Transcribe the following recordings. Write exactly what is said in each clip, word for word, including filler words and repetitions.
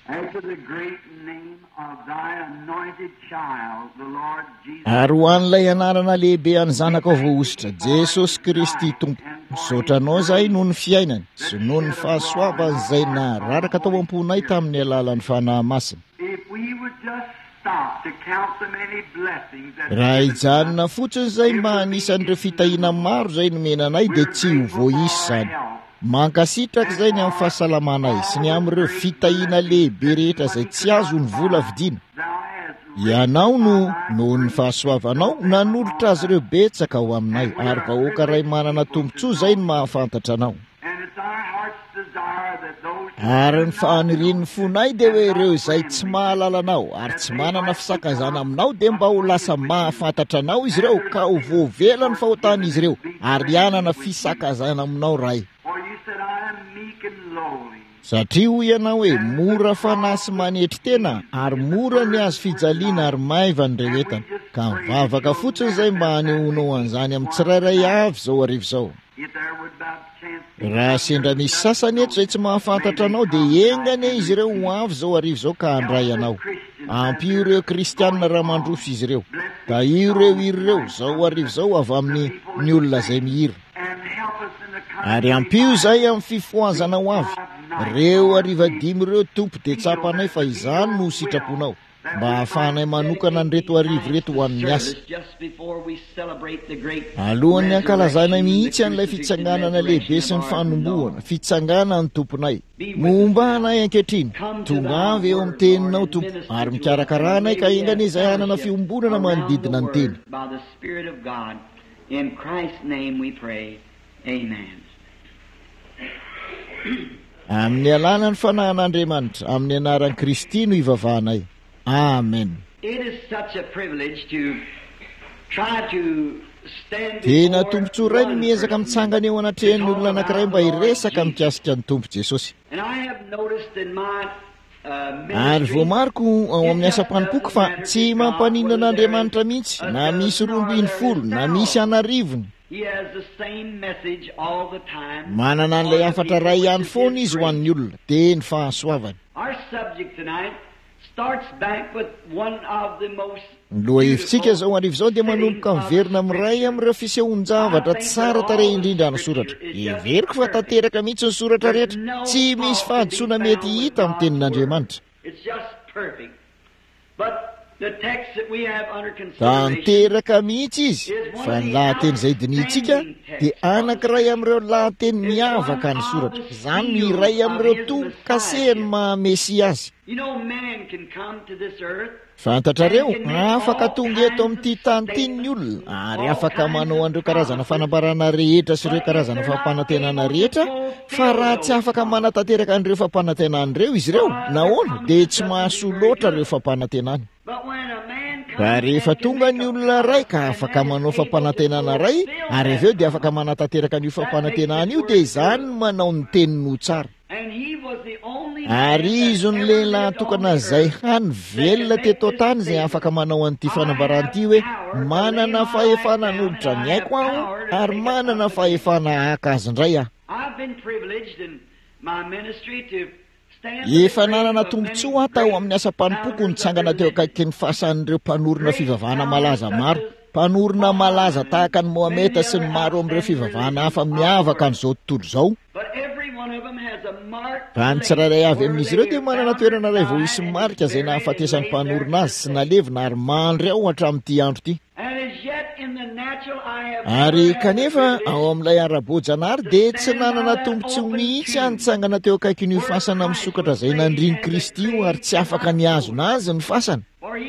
ary ho an'ilay anarana lehibe any zanaka voaositra Jesosy Kristy Tompo, misaotranao zahay noho ny fiainany sy noho ny fahasoavany izay nararaka tao am-ponay tamin'ny alalan'ny fanahy masina. Raha hijanona fotsiny izay mba anisan'ireo fitahiana maro izay nomenanay dia tsy ho voaisy izany. Mankasitraka izay ny amin'ny fahasalamanay sy ny amin'ireo fitahiana lehibe rehetra izay tsy azo ny vola vidiana. Ianao no noho ny fahasoavanao nanolotra azy ireo betsaka ho aminay, ary vahoaka ray manana tombontsoa izay no mahafantatra anao. Ary ny fahanirian'ny fonay dia hoe ireo izay tsy mahalala anao ary tsy manana fisakazana aminao dia mba ho lasa mahafantatra anao izy ireo ka ho voavela ny fahotan'izy ireo ary hanana fisakazana aminao ray. Satria ho ianao hoe mora fanahy sy manetry tena ary mora ny azo fijaliana ary maiva ny rehetana, ka mivavaka fotsiny izay mba hanehoanao an'izany amin'ny tsirairay avy izao arivo izao. Raha sendra misy sasany eto izay tsy mahafantatra anao dia engany izy ireo ho avy izao arivo izao ka handray anao. Ampio ireo kristianina raha mandroso izy ireo, ka ireo ireo izao arivo izao avy amin'ny ny olona izay mihira. Ary ampio izay amin'ny fifoazana ho avy. Reo ariva dimy ireo tompo dia tsapanay fa izany no sitraponao mba hahafahanay manokana nyreto arivo reto ho an'ny asa. Alohan'ny ankalazana mihitsy an'ilay fitsanganana lehibe sy ny fanombohana, fitsanganany tomponay. Momba anay ankehitriny, tonga avy eo amin'ny teninao tompo, ary mikarakarana ka engany izay hanana fiombonana manodidina ny teny. In Christ's name we pray. Amen. Amin'ny alanany fanahin'Andriamanitra, amin'ny anaran'i Kristy no ivavahanay. Amen. It is such a privilege to try to stand Tena tombontsoa iray ny miezaka mitsangana eo anatrehan'ny olona anankiray mba hiresaka mikasika ny Tompo Jesosy. And I have noticed in my Ary voamariko ao amin'ny asa-panompoka fa tsy mampaninona an'Andriamanitra mihitsy na misy roa ambin'ny folo na misy anarivony. Manana an'ilay afatra ray ihany foana izy ho an'ny olona, teny fahasoavany. Ny lohahevitsika izao arivo izao dia manomboka miverina miray amin'ireo fisehoan-javatra tsara tarehy indrindra ny soratra. Everiko fa tanteraka mihitsy ny soratra rehetra, tsy misy fahadisoana mety hita amin'ny tenin'Andriamanitra. Tanteraka mihitsy izy, fa ny lahateny izay dinitsika dia anankiray amin'ireo lahateny miavaka ny soratra. Izany ny iray amin'ireo tompo-kasehany mahamesy azy. Fantatrareo, afaka tonga eto amin'ity tany tiany olona ary afaka manao an'ireo karazana fanambarana rehetra sy ireo karazana fampanantenana rehetra, fa raha tsy afaka manatanteraka an'ireo fampanantenan'ireo izy ireo, nahoana dia tsy mahasoa loatra ireo fampanantenany. Fa rehefa tonga ny olona ray ka afaka manao fampanantenana ray, ary avy eo dia afaka manatanteraka an'io fampanantenana io, dia izany manao ny teniny ho tsara. Ary izo ny lehilahy tokana izay hany velona teto tany izay afaka manao an'ity fanambaran'ity hoe manana fahefana nolotra ny haiko aho ary manana fahefana haka azy indray aho. Efa nanana tombontsoa atao amin'ny asa-panompoko nitsangana teo akaiky ny fahasan'ireo mpanorona fivavahana malaza maro, mpanorona malaza tahaka ny Mohameta sy ny maro amin'ireo fivavahana hafa miavaka an'izao tontolo izao. Fa ny tsirairay avy amin'izy ireo dia manana toerana iray vao hisy marika izay nahafatesan'ny mpanorona azy sy nalevina ary mandry ao hatramin'ity andro ity. Ary kanefa ao amin'ilay ara-boajanahary dia tsy nanana tombontsoa mihitsy anitsangana teo akaiky ny fasana misokatra izay nandriany Kristy io ary tsy afaka niazona azy ny fasana.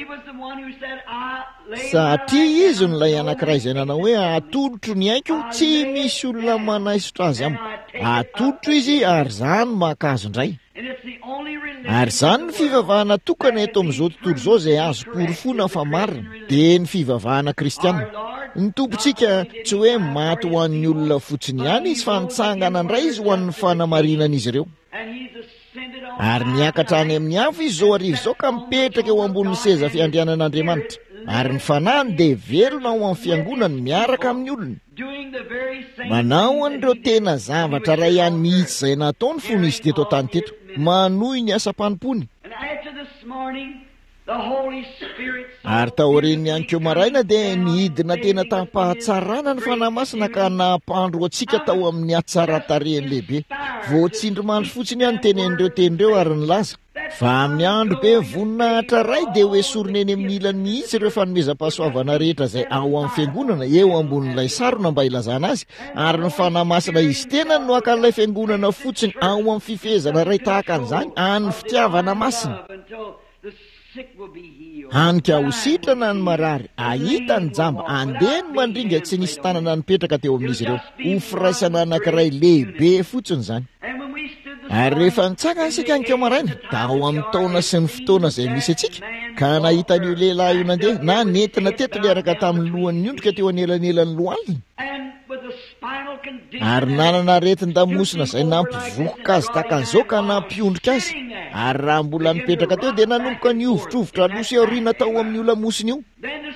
Satria izy nolay anankiray izay nanao hoe atolotro ny haiko, tsy misy olona manaisotra azy amiko. Atolotro izy ary izany makazo indray. Ary izany ny fivavahana tokana eto amin'izao tontolo izao izay azo porofona fa marina, dia ny fivavahana kristianina. Ny tompontsika tsy hoe maty ho an'ny olona fotsiny ihany izy, fa nitsangana indray izy ho an'ny fanamarinan'izy ireo. Ary niakatra any amin'ny afo izy izao arivo izao ka mipetraka eo ambonin'ny seza fiandrianan'Andriamanitra. Ary ny fanahiny dia velona ao amin'ny fiangonany miaraka amin'ny olona. Manao an'ireo tena zavatra ray ihany mihitsy izay nataony fony izy teto tany teto, manohy ny asa-panompony. ary taoriany ihany keo maraina dia nihidina tena tampahatsarana ny fanamasina ka nampandro antsika tao amin'ny atsaratarehany lehibe. Voatsindry mandro fotsiny ihany tenen'ireo tenireo ary nilaza fa amin'ny andro be voninahitra ray dia hoe sorona eny amin'ny ilany mihitsy ireo fanomezam-pahasoavana rehetra izay ao amin'ny fiangonana eo ambonin'ilay sarona mba ilazana azy, ary ny fanamasina izy tena no akan'ilay fiangonana fotsiny ao amin'ny fifehezana ray tahaka an'izany any fitiavana masina. Hanika ho sitrana ny marary, ahita ny jamba, andeha ny mandringa tsy nisy tanana nipetraka teo amin'izy ireo. Ho firaisana anankiray lehibe fotsiny izany. Ary rehefa nitsaka isika ankeo maraina tao amin'ny taona sy ny fotoana izay misy atsika ka nahita an'io lehilahy io nandeha na nentina teto liaraka tamin'ny lohan'ny ondrika teo anelanelan'ny lohaliny, ary nanana aretin-damosina izay nampivokoka azy takan'izao ka nampiondrika azy, ary raha mbola nipetraka teo dia nanomboka niovitrovitra aloso aoriana tao amin'ny olamosiny io.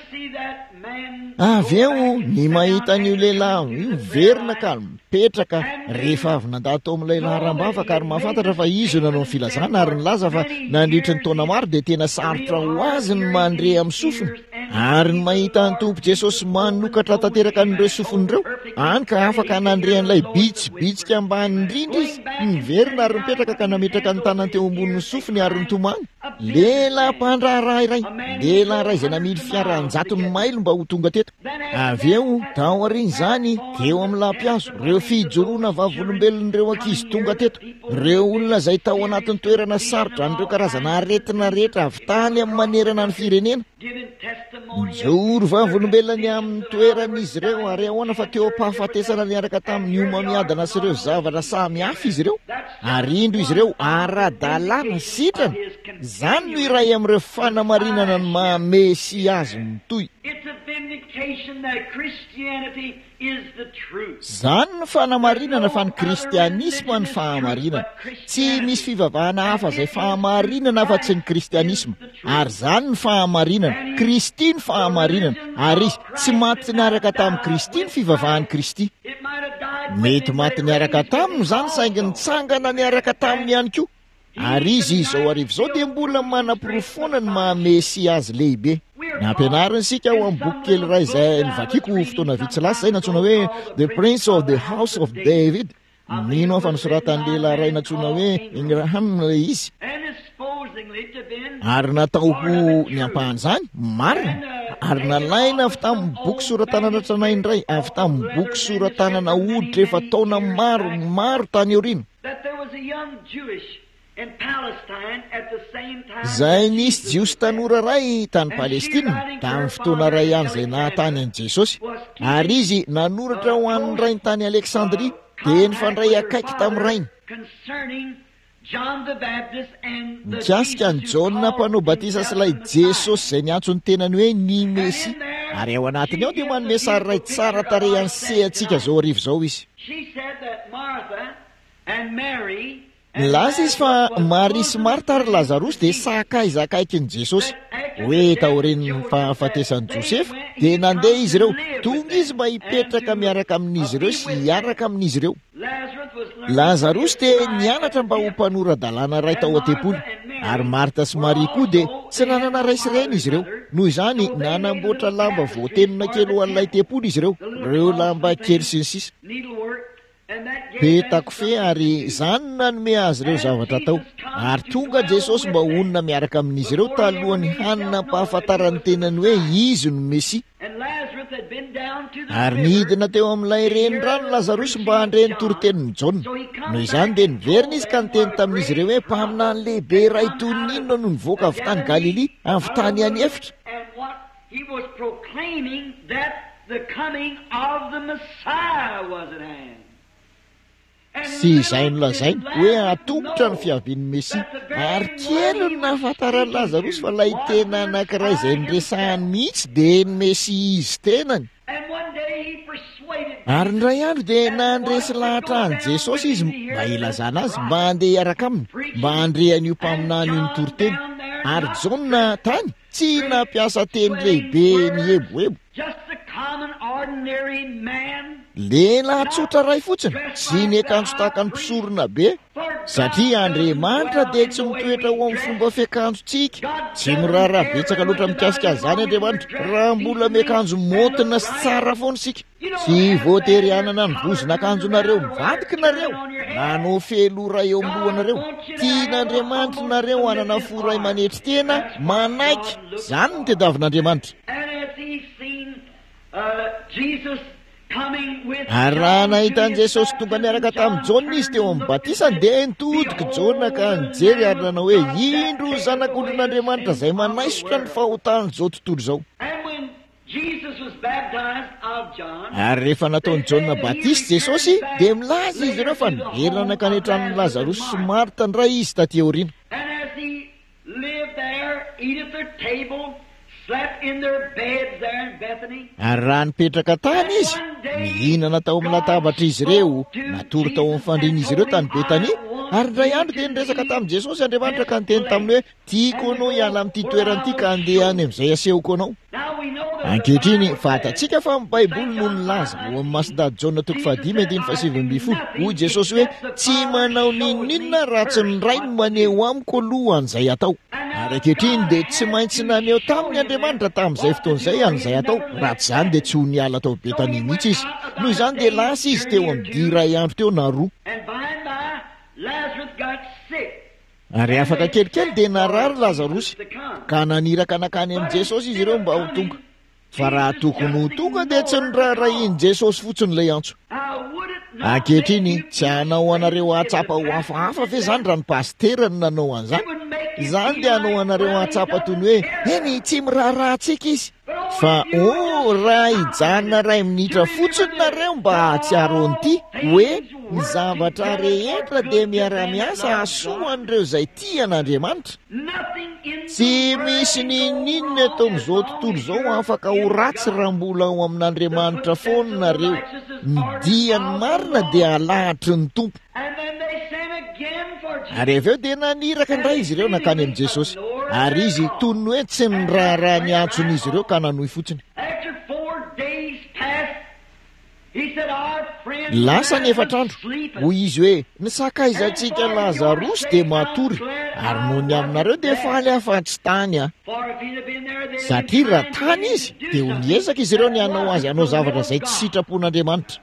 Avy eo ny mahita an'io lehilahy io verina ka mipetraka rehefa avy nandalo tao amin'ilay laharambavaka ary mahafantatra fa izy nanao ny filazana, ary nilaza fa nandritry ny taona maro dia tena sarotra ho azy ny mandre amin'ny sofiny, ary ny mahita ny Tompo Jesosy manokatra tanteraka n'ireo sofin'ireo any ka afaka nandrean'ilay bitsibitsika ambany indrindra izy niverina ary mipetraka ka nametraka ny tanany teo ambonin'ny sofiny ary nitomany. Lehilahy mpandraharaha iray, lehilahy iray izay namidy fiara anjatony mailo mba ho tonga teto. Avy eo tao aorian'izany teo amin'ny lampiazo ireo fijoroana vavolombelon'ireo ankizy tonga teto, ireo olona izay tao anatin'ny toerana sarotra an'ireo karazana aretina rehetra avy tany amin'ny manerana ny firenena. Mijoro vavolombelona amin'ny toeran'izy ireo ary ahoana fa teo ampahafatesana niaraka tamin'ny homamiadana sy ireo zavatra samy hafa izy ireo, ary indro izy ireo ara-dalàna sitrana. Izany no iray amin'ireo fanamarinana ny maha-Mesia azy mitoy. Izany ny fanamarinana fa ny kristianisma ny fahamarinana. Tsy misy fivavahana hafa izay fahamarinana fa tsy ny kristianisma, ary izany ny fahamarinana. Kristy ny fahamarinana, ary izy tsy maty niaraka tamin'ny Kristy ny fivavahan'ny Kristy. Mety maty niaraka taminy izany saingy nitsangana niaraka taminy ihany koa, ary izy izao arivo izao dia mbola manam-porofoana ny maha-Mesia azy lehibe. Nampianarina isika ao amin'ny boky kely iray izay nivakiako fotoana vitsy lasa izay natsoina hoe The Prince of the House of David. Nino aho fa nosoratan'ny lehilahy iray natsoina hoe Ingraham izy, ary natao ho ny ampahan'izany marina, ary nalaina avy tamin'ny boky soratanana tranainy iray, avy tamin'ny boky soratanana hoditra efa taona maro maro tany aoriana. Izay nisy jiosy tanora ray tany Palestina tamin'ny fotoana ray ihany izay nahatany an'i Jesosy, ary izy nanoratra ho an'ny rainy tany Aleksandria dia nifandray akaiky tamin'ny rainy mikasika ny Jaona mpanao batisa sy ilay Jesosy izay niantsony tenany hoe ny Mesia, ary ao anatiny ao dia manome sary ray tsara tarehy ansehantsika zao arivo izao izy. Nilaza izy fa Maria sy Marta ary Lazarosy dia sakaiza akaiky ny Jesosy hoe taorian'ny fahafatesany Josefa, dia nandeha izy ireo tonga izy mba hipetraka miaraka amin'izy ireo sy hiaraka amin'izy ireo. Lazarosy dia nianatra mba ho mpanora-dalàna ray tao an-tempoly, ary Marta sy Maria koa dia tsy nanana ray sy reny izy ireo, noho izany nanamboatra lamba voatenona kely ho an'ilay tempoly izy ireo, ireo lamba kely sy ny sisa. Petako fe ary izany nanome azy ireo zavatra tao, ary tonga Jesosy mba honina miaraka amin'izy ireo talohany hanina mpahafantarany tenany hoe izy no Mesia. Ary nihidina teo amin'ilay renirano Lazarosy mba handre ny toritenin'ny Jaona, noho izany dia niverina izy ka niteny tamin'izy ireo hoe mpaminany lehibe iray toy ny inona no nivoaka avy tany Galili, avy tany any efitra. Sy izay nolazainy hoe atombotra ny fiavian'ny Mesia, ary kely no nahafantaran'ny Lazarosy fa ilay tena anankiray izay niresahany mihitsy dia ny Mesia izy tenany. Ary ndray andro dia nandresy lahatra any Jesosy izy mba ilazana azy mba handeha hiaraka aminy, mba handreany io mpaminany io ny toriteny, ary Jaona tany tsy nampiasa teny lehibe ny eboebo. Lehilahy tsotra ray fotsiny sy ny akanjo tahaka ny mpisorona be, satria Andriamanitra dia tsy mitoetra ho amin'ny fomba fiakanjontsika, tsy miraharaha betsaka loatra mikasika izany Andriamanitra raha mbola miakanjo motina sy tsara foana isika. Tsy voatery hanana ny vozon'akanjonareo mivadika nareo nanao feloray eo amin'ny lohanareo. Tian'Andriamanitra nareo hanana foray manetry tena manaiky, izany no tediavin'Andriamanitra. Ary raha nahitan'i Jesosy tonga niaraka tamin'i Jaona izy teo amin'ny batisany dia nitodika Jaona ka nijery ary nanao hoe indro zanak'olon'Andriamanitra izay manaisotra ny fahotany izao tontolo izao. Ary rehefa nataon'i Jaona batisa Jesosy dia milaza izy ireo fa niverina nakanetranin'ny Lazarosy sy Marta ndray izy taty aoriana. Ary raha nipetraka tany izy mihinana tao amin'ny latabatra izy ireo, natory tao amin'ny fandriana izy ireo tany Betania. Ary ndray andro dia niresaka tamin'i Jesosy Andriamanitra ka niteny taminy hoe tiako anao hiala amin'ity toerana ity ka andeha any amin'izay asehoko anao. Ankehitriny fatantsika fa amin'ny Baiboly no nilaza ho amin'ny Masidady Jaona toko fahadimy andiny fahasivy amby folo hoy Jesosy hoe tsy manao ninonina raha tsy ny ray no maneho amiko aloha an'izay atao. Ary ankehitriny dia tsy maintsy naneho tamin'ny Andriamanitra tamin'izay fotoan'izay an'izay atao, raha tsy izany dia tsy ho niala tao Betania mihitsy izy. Noho izany dia lasa izy teo amin'ny dia iray andro teo na roa. Ary afaka kelikely dia narary Lazarosy ka naniraka nakany amin'i Jesosy izy ireo mba ho tonga. Fa raha tokony ho tonga dia tsy niraharahin'i Jesosy fotsiny ilay antso. Ankehitriny tsy hanao anareo hatsapa ho hafahafa ve izany raha ny pastera no nanao an'izany? Izany dia hanao anareo hatsapa toy ny hoe eny tsy miraharahantsika izy. Fa o raha hijanona ray minitra fotsiny nareo mba hahatsiaro an'ity hoe ny zavatra rehetra dia miara-miasa hasoan'ireo izay tian'Andriamanitra. Tsy misy ninonina eto amin'izao tontolo izao afaka ho ratsy raha mbola ao amin'Andriamanitra foana nareo. Ny diany marina dia alahatry ny tompo. Ary avy eo dia naniraka indray izy ireo nakany amin'i Jesosy. Ary izy toy ny hoe tsy niraharaha ny antson'izy ireo ka nanohy fotsiny. Lasa ny efatrandro hoy izy hoe nisakaizantsika Lazarosy dia matory ary noho ny aminareo dia faly afa-tsy tany a. Satria raha tany izy dia ho niezaka izy ireo ny hanao azy hanao zavatra izay tsy sitrapon'Andriamanitra.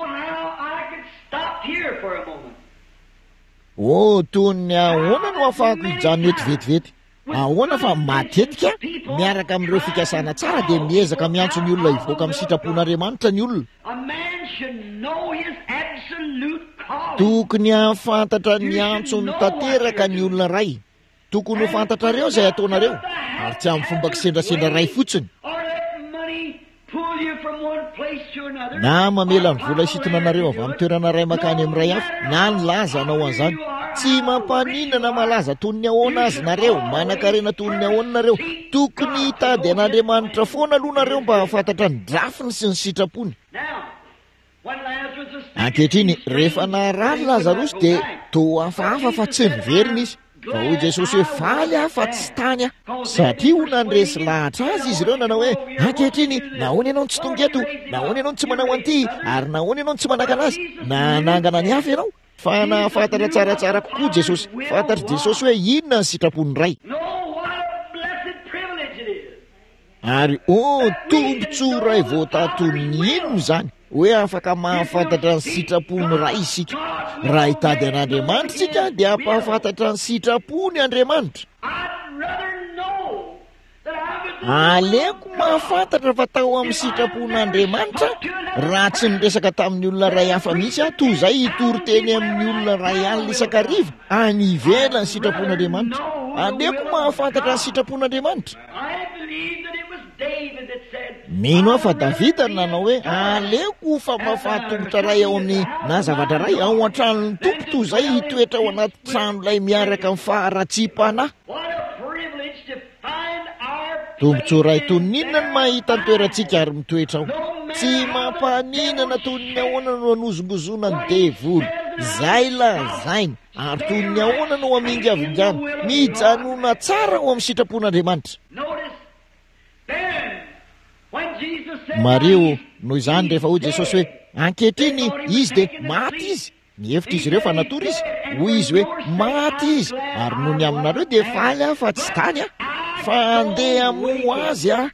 O toy ny ahoana no ahafahako hijanona eto vetivety? Ahoana fa matetika miaraka amin'ireo fikasana tsara dia miezaka miantso ny olona hivoaka amin'ny sitrapon'Andriamanitra ny olona. Tokony hafantatra ny antsony tanteraka ny olona ray. Tokony ho fantatrareo izay ataonareo ary tsy amin'ny fomba kisendrasendra ray fotsiny. Na mamela ny vola isitona anareo avy amin'ny toerana ray makany amin'ny ray hafa, na ny laza anao an'izany. Tsy mampaninana malaza toy ny ahoana azy nareo, manan-karena toy ny ahoana nareo. Tokony hitady an'Andriamanitra foana aloha nareo mba hafantatra ny drafiny sy ny sitrapony. Ankehitriny rehefa narary Lazarosy dia toa hafahafa fa tsy niverina izy. Fa hoy Jesosy hoe faly afa tsy tany aho. Satria ho nandresy lahatra azy izy ireo nanao hoe ankehitriny nahoana ianao tsy tonga eto, nahoana ianao tsy manao an'ity, ary nahoana ianao tsy manaka anazy, nanangana ny hafa ianao. Fa nahafantatra tsaratsara kokoa Jesosy. Fantatry Jesosy hoe inona ny sitrapony ray. Ary o tombontsoa voatatony ino izany hoe afaka mahafantatra ny sitrapony ray isika. Raha hitady an'Andriamanitra isika dia ampahafantatra ny sitrapony Andriamanitra. Aleko mahafantatra fa tao amin'ny sitrapon'Andriamanitra raha tsy niresaka tamin'ny olona ray hafa mihitsy aho toy izay hitory teny amin'ny olona ray alina isakariva any ivelany sitrapon'Andriamanitra. Aleko mahafantatra ny sitrapon'Andriamanitra. Mino aho fa Davida nanao hoe aleko fa mahafahatombotra ray ao amin'ny na zavatra ray ao an-tranon'ny tompo toy izay hitoetra ao anaty trano ilay miaraka amin'ny faharatsam-panahy. Tombontsoa ray toy ninona no mahita ny toerantsika ary mitoetra ao. Tsy mampaninana toy ny ahoana no hanozongozona ny devoly, zay lazainy, ary toy ny ahoana no hamingavingana, mijanona tsara ao amin'ny sitrapon'Andriamanitra. Mario noho izany rehefa hoy Jesosy hoe ankehitriny izy dia maty izy Nihevitra izy ireo fa natory izy hoy izy hoe maty izy ary noho ny aminareo dia faly aho fa tsy tany ah fa andeha mo azy ah.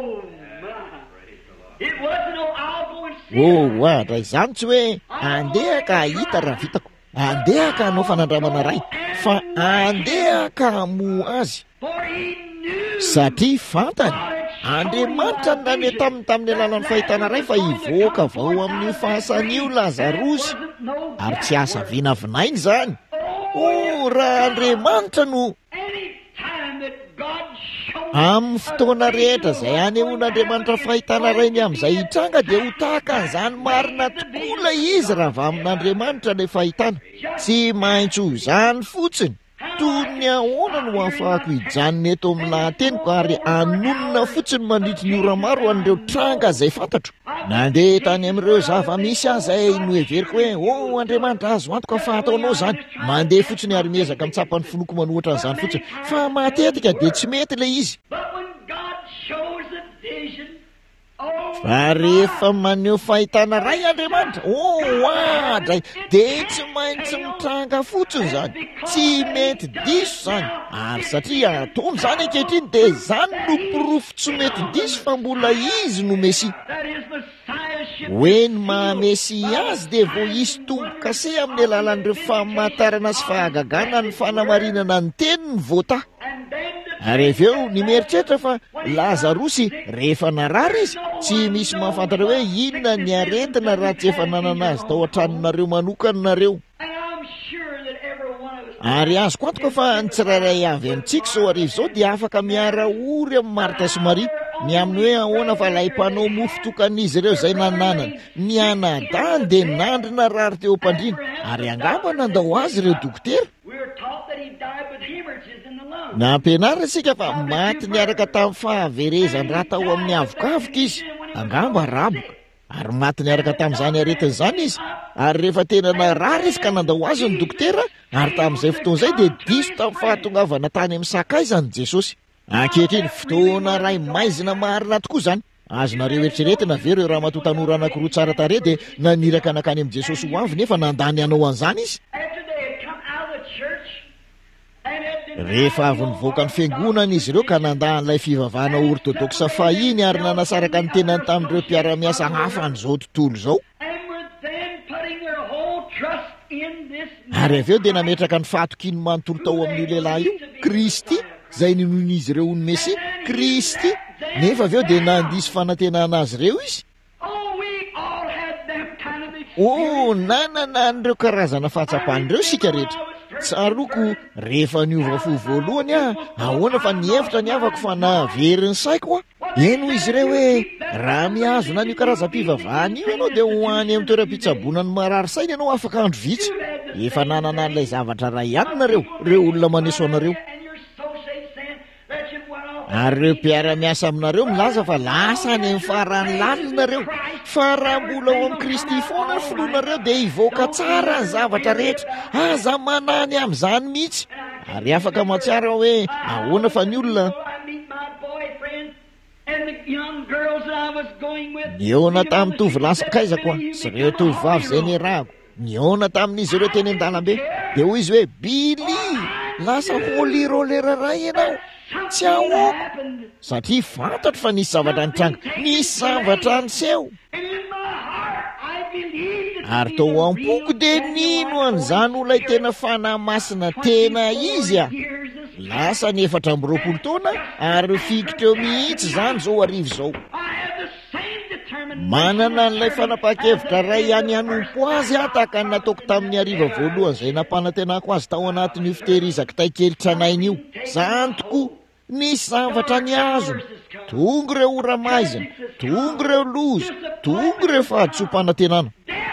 Oh a raha izany tsy hoe andeha ka hita raha vitako, andeha ka hanao fanandramana ray, fa andeha ka mo azy satria fantany Andriamanitra ny nane taminy tamin'ny alalan'ny fahitana ray fa hivoaka vao amin'ny fahasan'io Lazarosy ary tsy asa vinavinainy zany. O raha Andriamanitra no amin'ny fotoana rehetra zay anehoan'Andriamanitra fahitana rainy amin'izay hitranga dia ho tahaka an'izany marina tokoa ilay izy raha va amin'Andriamanitra ilay fahitana. Tsy maintsy ho izany fotsiny toy ny ahoana no ahafahako hijanona eto amin'ny lahateniko ary anonona fotsiny mandritra ny ora maro an'ireo tranga izay fantatro. Nandeha tany amin'ireo zava-misy aho izay no heveriko hoe o Andriamanitra azo antoka fa hataonao zany, mandeha fotsiny ary miezaka mitsapany fonoko manohatra an'izany fotsiny, fa matetika dia tsy mety ilay izy. Fa rehefa maneho fahitana ray Andriamanitra, o adray dia tsy maintsy mitranga fotsiny zany, tsy mety diso zany. Ary satria ataony zany ankehitriny dia zany no porofo tsy mety diso fa mbola izy no Mesia. Hoe ny maha-Mesia azy dia vao hisy tombo-kase amin'ny alalan'ireo famantarana sy fahagagana ny fanamarinana ny teniny voataha. Ary aveo nimeritreritra fa Lazarosy rehefa narary izy tsy misy mahafantatra hoe inona ny aretina raha tsy efa nanana azy tao an-tranonareo manokana nareo. Ary azoko antoka fa ny tsirairay avy amintsika zao arivo izao dia afaka miara ory amin'ny Marta sy Maria ny amin'ny hoe ahoana fa ilay mpanao mofo tokan'izy ireo izay nananana ny anadany dia nandrina rary teo am-pandriana ary angamba nandao azy ireo dokotera. Nampianarina isika fa maty niaraka tamin'ny fahaverezany raha tao amin'ny avokavoka izy, angamba raboka, ary maty niaraka tamin'izany aretina izany izy, ary rehefa tena narary izy ka nandao azy ny dokotera ary tamin'izay fotoana izay dia diso tamin'ny fahatongavana tany amin'ny sakaizany Jesosy. Ankehitriny fotoana ray maizina marina tokoa izany. Azonareo eritreretina ve ireo raha matoa tanora anankiroa tsara tarehy dia naniraka nakany amin'ny Jesosy ho avy nefa nandany anao an'izany izy. Rehefa avy nivoaka ny fiangonana izy ireo ka nandahan'ilay fivavahana ortodoksa fahiny ary nanasaraka ny tenany tamin'ireo mpiara-miasa hafa an'izao tontolo izao. Ary aveo dia nametraka ny fahatokiny manontolo tao amin'io lehilahy io, Kristy, izay ninoin'izy ireo ho ny Mesia, Kristy. Nefa aveo dia nandisy fanantenana azy ireo izy. O nanana an'ireo karazana fahatsapan'ireo sika rehetra. Tsaroko rehefa niova fo voalohany ah, ahoana fa nihevitra ny avako fa naveriny saiko ah. Eno izy ireo hoe raha mihazona n'io karazam-pivavahana io ianao dia ho any amin'ny toeram-pitsaboana ny marary saina ianao afaka andro vitsy. Efa nanana an'ilay zavatra ray ihany nareo, ireo olona maneso anareo. Ary ireo mpiara-miasa aminareo milaza fa lasa any amin'ny farany lalina nareo, fa raha mbola ao amin'ny Kristy foana ny filoanareo dia hivoaka tsara ny zavatra rehetra, aza manany amin'izany mihitsy. Ary afaka matsiara hoe ahoana fa ny olona niona tamin'ny tovolahy sakaizako a sy ireo tovovavy izay niarahako, niona tamin'izy ireo teny an-dalambe dia hoy izy hoe Bily, lasa holirolera ray ianao. Tsy ahoako satria fantatro fa nisy zavatra nitranga, nisy zavatra niseho. Ary tao am-poko dia nino an'izany olay tena fanahy masina tena izy a. Lasa ny efatra amby roapolo taona ary fikitra eo mihitsy izany zao arivo izao. Manana n'ilay fanapa-kevitra ray ihany hanompo azy aho tahaka ny nataoko tamin'ny hariva voalohany izay nampanantenako azy tao anatin'io fitehirizako taikely tranainy io. Izany tokoa nisy zavatra ny azo, tonga ireo ora maizina, tonga ireo loza, tonga ireo fahadisom-panantenana.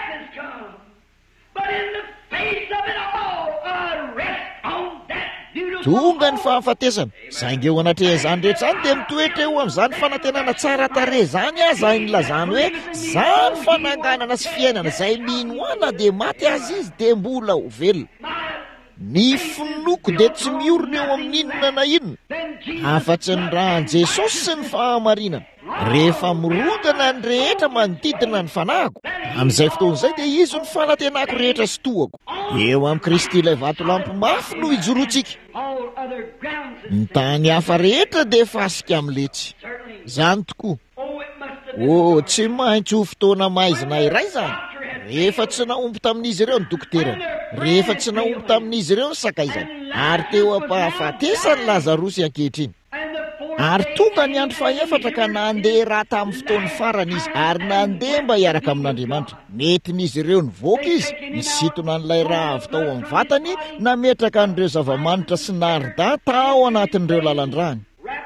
Tonga ny fahafatesana, saingy eo anatreha izany rehetra izany dia mitoetra eo amin'izany fanantenana tsara tarehy izany aza izay nilazany hoe izany fananganana sy fiainana izay mino ana dia maty azy izy dia mbola ho velona. ny finoko dia tsy miorona eo amin'inona na inona afa-tsy ny rahan Jesosy sy ny fahamarinana. Rehefa mirodana ny rehetra manodidina ny fanahiko, amin'izay fotoan'izay dia izy ny fanantenako rehetra sy tohako. Eo amin'ny Kristy ilay vatolampy mafy no ijoroantsika. Ny tany hafa rehetra dia fasika amin'letsy. Zany tokoa. O, tsy maintsy ho fotoana maizina iray zany. Rehefa tsy naomby tamin'izy ireo ny dokoterany, rehefa tsy naomby tamin'izy ireo ny sakaizany, ary teo ampahafatesany Lazarosy ankehitriny. Ary tonga ny andro faefatra ka nandeha raha tamin'ny fotoany farany izy, ary nandeha mba hiaraka amin'Andriamanitra. Netin'izy ireo nivoaka izy, nisintona n'ilay raha avy tao amin'ny vatany, nametraka an'ireo zava-manitra sy narida tao anatin'ireo lalan-drany.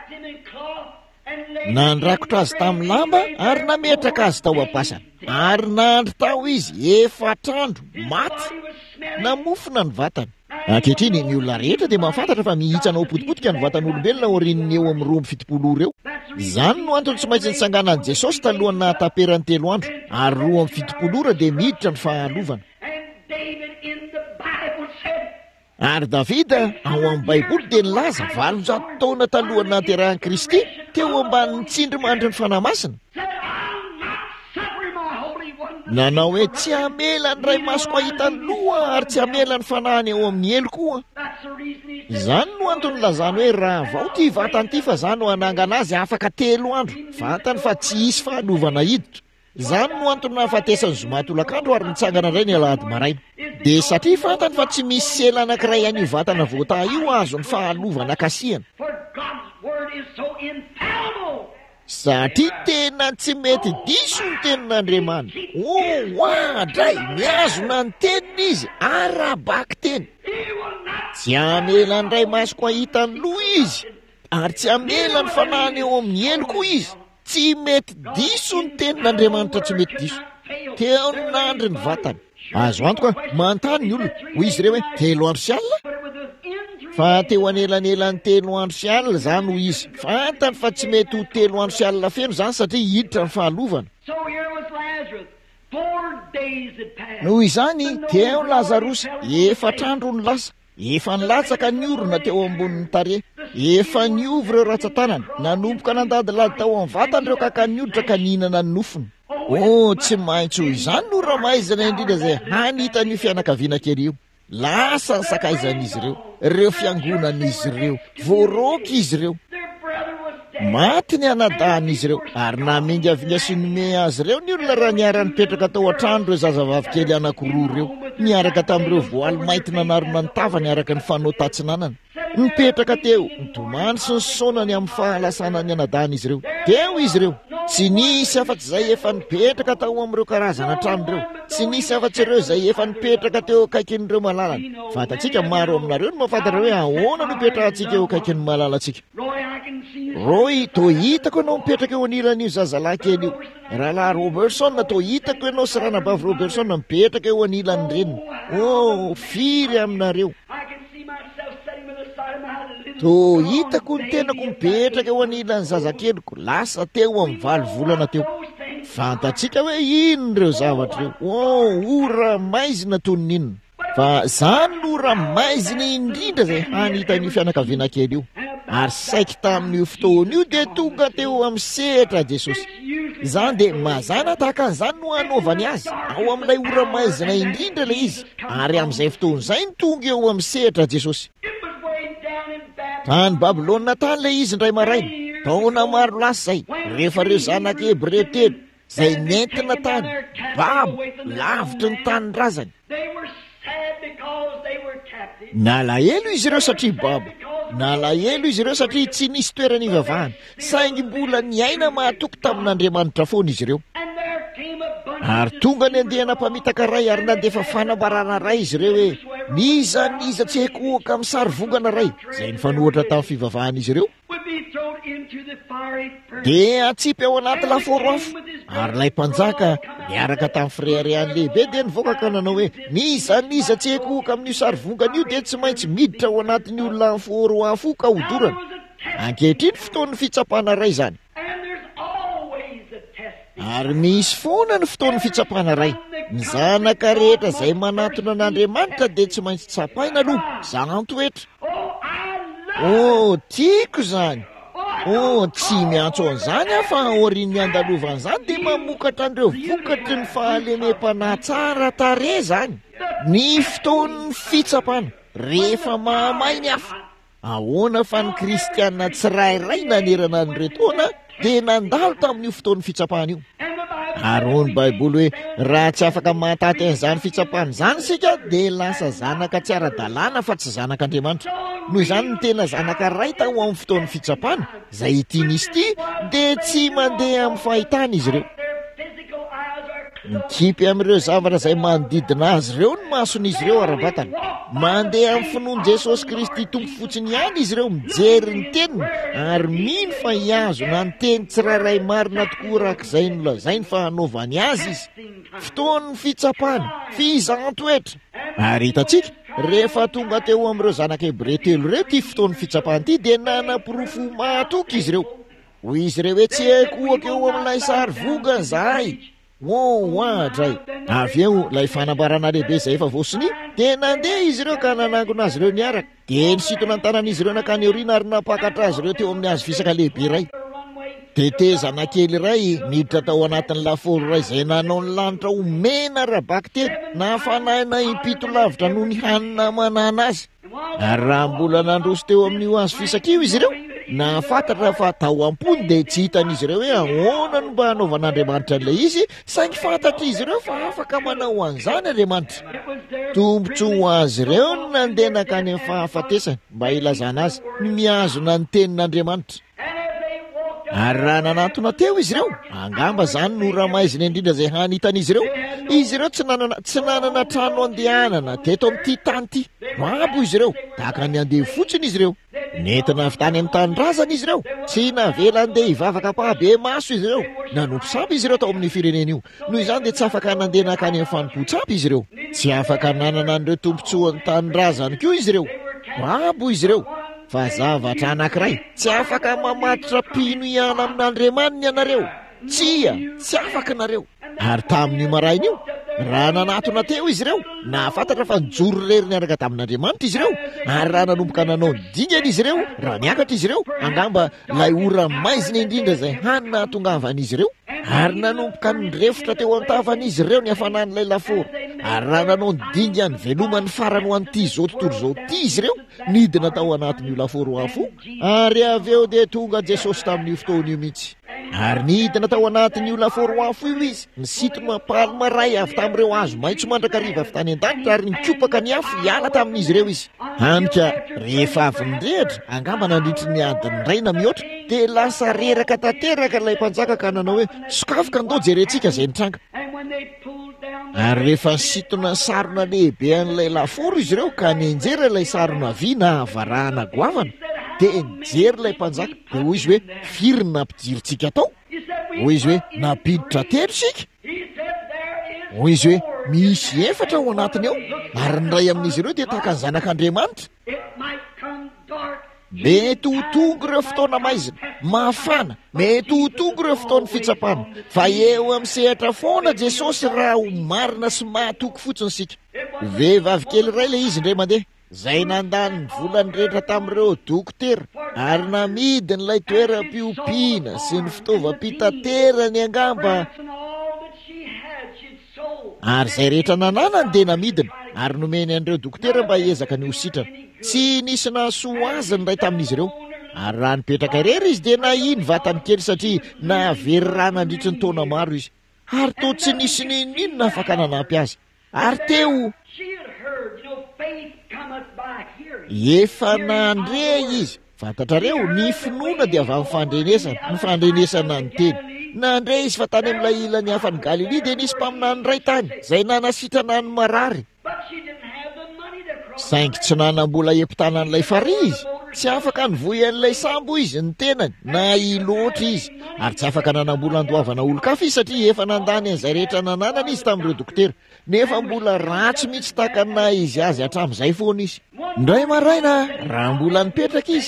Nandrakotra azy tamin'ny lamba ary nametraka azy tao am-pasana. Ary nandry tao izy efatr'andro maty, namofona ny vatany. Ankehitriny ny olona rehetra dia mahafantatra fa mihitsana ho potipotika ny vatan'olombelona orin'ny eo amin'ny roa amby fitopolo ora eo. Zany no antony tsy maintsy nitsanganan'i Jesosy talohany nahataperany telo andro, ary roa amby fitopolo ora dia miditra ny fahalovana. Ary Davida ao amin'ny Baiboly dia nilaza valonjato taona talohany nahaterahan'i Kristy teo ambanin'ny tsindry mandry ny fanahy masina. Nanao hoe tsy hamela ny ray masoko ahitany loha ary tsy hamela ny fanahiny eo amin'ny elo koa. Zany no antony lazany hoe raha vao ty vatany ty fa zany no anangana azy afaka telo andro, fantany fa tsy hisy fahalovana hiditra. Zany no antony nahafatesany zoma tolakandro ary nitsangana indray ny alahady maraina. Dia satria fantany fa tsy misy sela anankiray an'io vatana voata io azo ny fahalovana kasihana. Satria tena tsy mety diso ny tenin'Andriamanitra. O, oadray, miazona ny teniny izy, arabaky teny. Tsy hamela ny ray masoko ahitany loha izy, ary tsy hamela ny fanahiny eo amin'ny elo koa izy. Tsy mety diso ny tenin'Andriamanitra, tsy mety diso. Teo ny nandry ny vatany. Azo antoka manontany ny olona, hoy izy ireo hoe telo andro sy alina? Fa teo anelanelan'ny telo andro sy alina zany ho izy. Fantany fa tsy mety ho telo andro sy alina feno zany satria hiditra ny fahalovana. Noho izany teo Lazarosy efatr'andro ny lasa, efa nilatsaka ny orona teo ambonin'ny tare, efa niovy ireo ratsan-tanany, nanomboka nandadilady tao amin'ny vatany ireo kaka nioditra ka nihinana ny nofony. O, tsy maintsy ho izany no ramaizana indrindra izay hanitan'io fianakaviana kely io. Lasa ny sakaizan'izy ireo, ireo fiangonan'izy ireo, voaroky izy ireo. Maty ny anadan'izy ireo, ary namingavinga sy nome azy ireo ny olona raha niara nipetraka tao an-trano ireo zazavavy kely anankiroa ireo, niaraka tamin'ireo voaly mainty nanarona ny tava niaraka ny fanotatsinanana. Nipetraka teo, nitomany sy nisaonany amin'ny fahalasana ny anadan'izy ireo. Teo izy ireo, tsy nisy afa-tsy izay efa nipetraka tao amin'ireo karazana trano ireo, tsy nisy afa-tsy ireo izay efa nipetraka teo akaikin'ireo malalana. Fantatsika maro aminareo no mahafantatra hoe ahoana no ipetrahantsika eo akaikin'ny malalantsika. Roy, to hitako ianao mipetraka eo anilan'io zazalahy kely io. Rahalahy Robertson, to hitako ianao sy ranabavy Robertson mipetraka eo anilan'ny reniny. Oh, firy aminareo. To hitako ny tenako mipetraka eo anilan'ny zazakeliko, lasa teo amin'ny valo volana teo. Fantatsika hoe ino ireo zavatra ireo. Oh, ora maizina toy ny inona. Fa zany no ora maizina indrindra izay hanitan'io fianakaviana kely io. Ary saika tamin'io fotoana io dia tonga teo amin'ny sehatra Jesosy. Zany dia mazana tahaka an'izany no hanaovany azy ao amin'ilay ora maizina indrindra ilay izy, ary amin'izay fotoana izay no tonga eo amin'ny sehatra Jesosy. Tany Babilôna tany ilay izy indray maraina, taona maro lasa izay, rehefa ireo zanak' Hebreo telo izay nentina tany, babo lavitry ny tanin-drazany. Nalahelo izy ireo satria babo, nalahelo izy ireo satria tsy nisy toerana ivavahana, saingy mbola niaina mahatoky tamin'Andriamanitra foana izy ireo. Ary tonga ny andehana mpamitaka ray ary nandefa fanambarana ray izy ireo hoe niza niza tsy haiko oka amin'ny sary vongana ray izay nifanohatra tamin'ny fivavahan'izy ireo. Dia atsipy ao anaty laforo afo, ary ilay mpanjaka niaraka tamin'ny freriany lehibe dia nivoaka ka nanao hoe niza niza tsy haiko oka amin'io sary vongana io dia tsy maintsy miditra ao anatin'ny olona laforo afo ka hodorana. Ankehitriny fotoan'ny fitsapana ray izany. Ary misy foana ny fotoan'ny fitsapana ray. ny zanaka rehetra izay manatona an'Andriamanitra dia tsy maintsy tsapaina aloha zany toetra. Oh, tiako izany. Oh, tsy miantso an'izany aho fa aorian'ny andalovan'izany dia mamokatra an'ireo vokatry ny fahalemem-panahy tsara tarehy izany. Ny fotoan'ny fitsapana rehefa mahamay ny hafa. Ahoana fa ny kristianina tsirairay nanerana an'ireo taona dia nandalo tamin'io fotoan'ny fitsapana io. Ary hoy ny Baiboly hoe raha tsy afaka mahataty an'izany fitsapana izany isika dia lasa zanaka tsy ara-dalàna fa tsy zanak'Andriamanitra. Noho izany ny tena zanaka ray tao amin'ny fotoan'ny fitsapana izay ity nisy ity dia tsy mandeha amin'ny fahitana izy ireo. Mikipy amin'ireo zavatra izay manodidina azy ireo ny mason'izy ireo ara-batana. Mandeha amin'ny finoan'i Jesosy Kristy tompo fotsiny ihany izy ireo, mijery ny teniny ary mino fa hiazona ny teny tsirairay marina tokoa rak'izay nolazainy fa hanaovany azy izy. Fotoan'ny fitsapana, fizan-toetra. Ary hitantsika rehefa tonga teo amin'ireo zanaka Hebreo telo ireo ity fotoan'ny fitsapana ity dia nanam-porofo mahatoky izy ireo. Hoy izy ireo hoe tsy haiko ohaka eo amin'ilay sary voga zahay. Oh, adray. Avy eo ilay fanambarana lehibe izay efa voasiny dia nandeha izy ireo ka nanangona azy ireo niaraka. Dia nisintona ny tanan'izy ireo nakany aoriana ary napakatra azy ireo teo amin'ny hazo fisaka lehibe iray. Tetezana kely iray miditra tao anatin'ny lafaoro iray izay nanao ny lanitra ho mena rabaka telo na fanahina impito lavitra noho ny hanina manana azy. Ary raha mbola nandroso teo amin'io hazo fisaka io izy ireo, na fantatra fa tao ampony dia tsy hitan'izy ireo hoe ahoana no mba hanaovan'Andriamanitra an'ilay izy, saingy fantatra izy ireo fa afaka manao an'izany Andriamanitra. Tombotso ho azy ireo no nandeha nakany amin'ny fahafatesana mba hilazana azy ny mihazona ny tenin'Andriamanitra. Ary raha nanatona teo izy ireo, angamba izany no ramaizina indrindra izay hanitan'izy ireo. Izy ireo tsy nanana, tsy nanana trano andehanana teto amin'ity tany ity. Mabo izy ireo, tahaka ny andeha fotsiny izy ireo. Nentina avy tany amin'ny tanindrazana izy ireo, tsy navela andeha hivavaka pahabe maso izy ireo. Nanompo samby izy ireo tao amin'ny firenena io. Noho izany dia tsy afaka nandeha nakany amin'ny fanompo-tsampy izy ireo. Tsy afaka nanana an'ireo tombontsoan'ny tanindrazana koa izy ireo. Mabo izy ireo. Fa zavatra anankiray, tsy afaka mamatotra pino ihana amin'Andriamanina ianareo. Tsia, tsy afaka nareo. Ary tamin'io maraina io, raha nanatona teo izy ireo, na fantatra fa nijoro rery niaraka tamin'Andriamanitra izy ireo. Ary raha nanomboka nanao ny dingana izy ireo, raha niakatra izy ireo, angamba lay ora maizina indrindra izay hanina hatongavan'izy ireo. Ary nanomboka nirefotra teo an-tavan'izy ireo ny hafanan'ilay lafaoro. Ary raha nanao ny dingana velomany farany ho an'ity zao tontolo zao ity izy ireo, nidina tao anatin'io lafaoro afo. Ary avy eo dia tonga Jesosy tamin'io fotoana io mihitsy. Ary nidina tao anatin'io lafaoro afo io izy, nisintona palma ray avy tamin'ireo hazo maitso mandrakariva avy tany an-danitra ary nikopaka ny afo hiala tamin'izy ireo izy. Hanika rehefa avy nirehatra, angamba nandritry ny adiny ray na mihoatra, dia lasa reraka tanteraka ilay mpanjaka ka nanao hoe sokafoka andao jerentsika izay nitranga. Ary rehefa nisintona sarona lehibe an'ilay lafaoro izy ireo ka nienjera ilay sarona vy na avarahana goavana, dia nijery ilay mpanjaka dia hoy izy hoe firy nampidirintsika tao. Hoy izy hoe nampiditra telo sika. Hoy izy hoe misy efatra ao anatiny ao, ary ny ray amin'izy ireo dia tahaka ny zanak'Andriamanitra. Mety ho tonga ireo fotoana maizina, mafana, mety ho tonga ireo fotoana fitsapana, fa eo amin'ny sehatra foana Jesosy raha ho marina sy mahatoky fotsiny sika. Vehivavy kely iray ilay izy indray mandeha, izay nandany ny volany rehetra tamin'ireo dokotera, ary namidiny ilay toeram-piompiana sy ny fitaovam-pitaterany angamba. Ary izay rehetra nananany dia namidiny, ary nomeny an'ireo dokotera mba hiezaka ny hositrana. Tsy nisy nahasoa azy ny ray tamin'izy ireo. Ary raha nipetraka irery izy dia nahiny vatany kely satria nahavery rà nandritry ny taona maro izy. Ary toa tsy nisy ninona afaka nanampy azy. Ary teo efa nandre izy. Fantatrareo ny finoana dia avy amin'ny fandrenesana, ny fandrenesana ny teny. Nandre izy fa tany amin'ilay ilany hafan'ny Galili dia nisy mpaminany ray tany izay nanasitrana ny marary. Saingy tsy nanam-bola epitana an'ilay farihy izy, tsy afaka nivoy an'ilay sambo izy ny tenany, na iloatra izy. Ary tsy afaka nanam-bola andoavana olo-kafa izy satria efa nandany an'izay rehetra nananana izy tamin'ireo dokotera. Nefa mbola ratsy mihitsy tahaka na izy azy hatramin'izay foana izy. Ndray maraina raha mbola nipetraka izy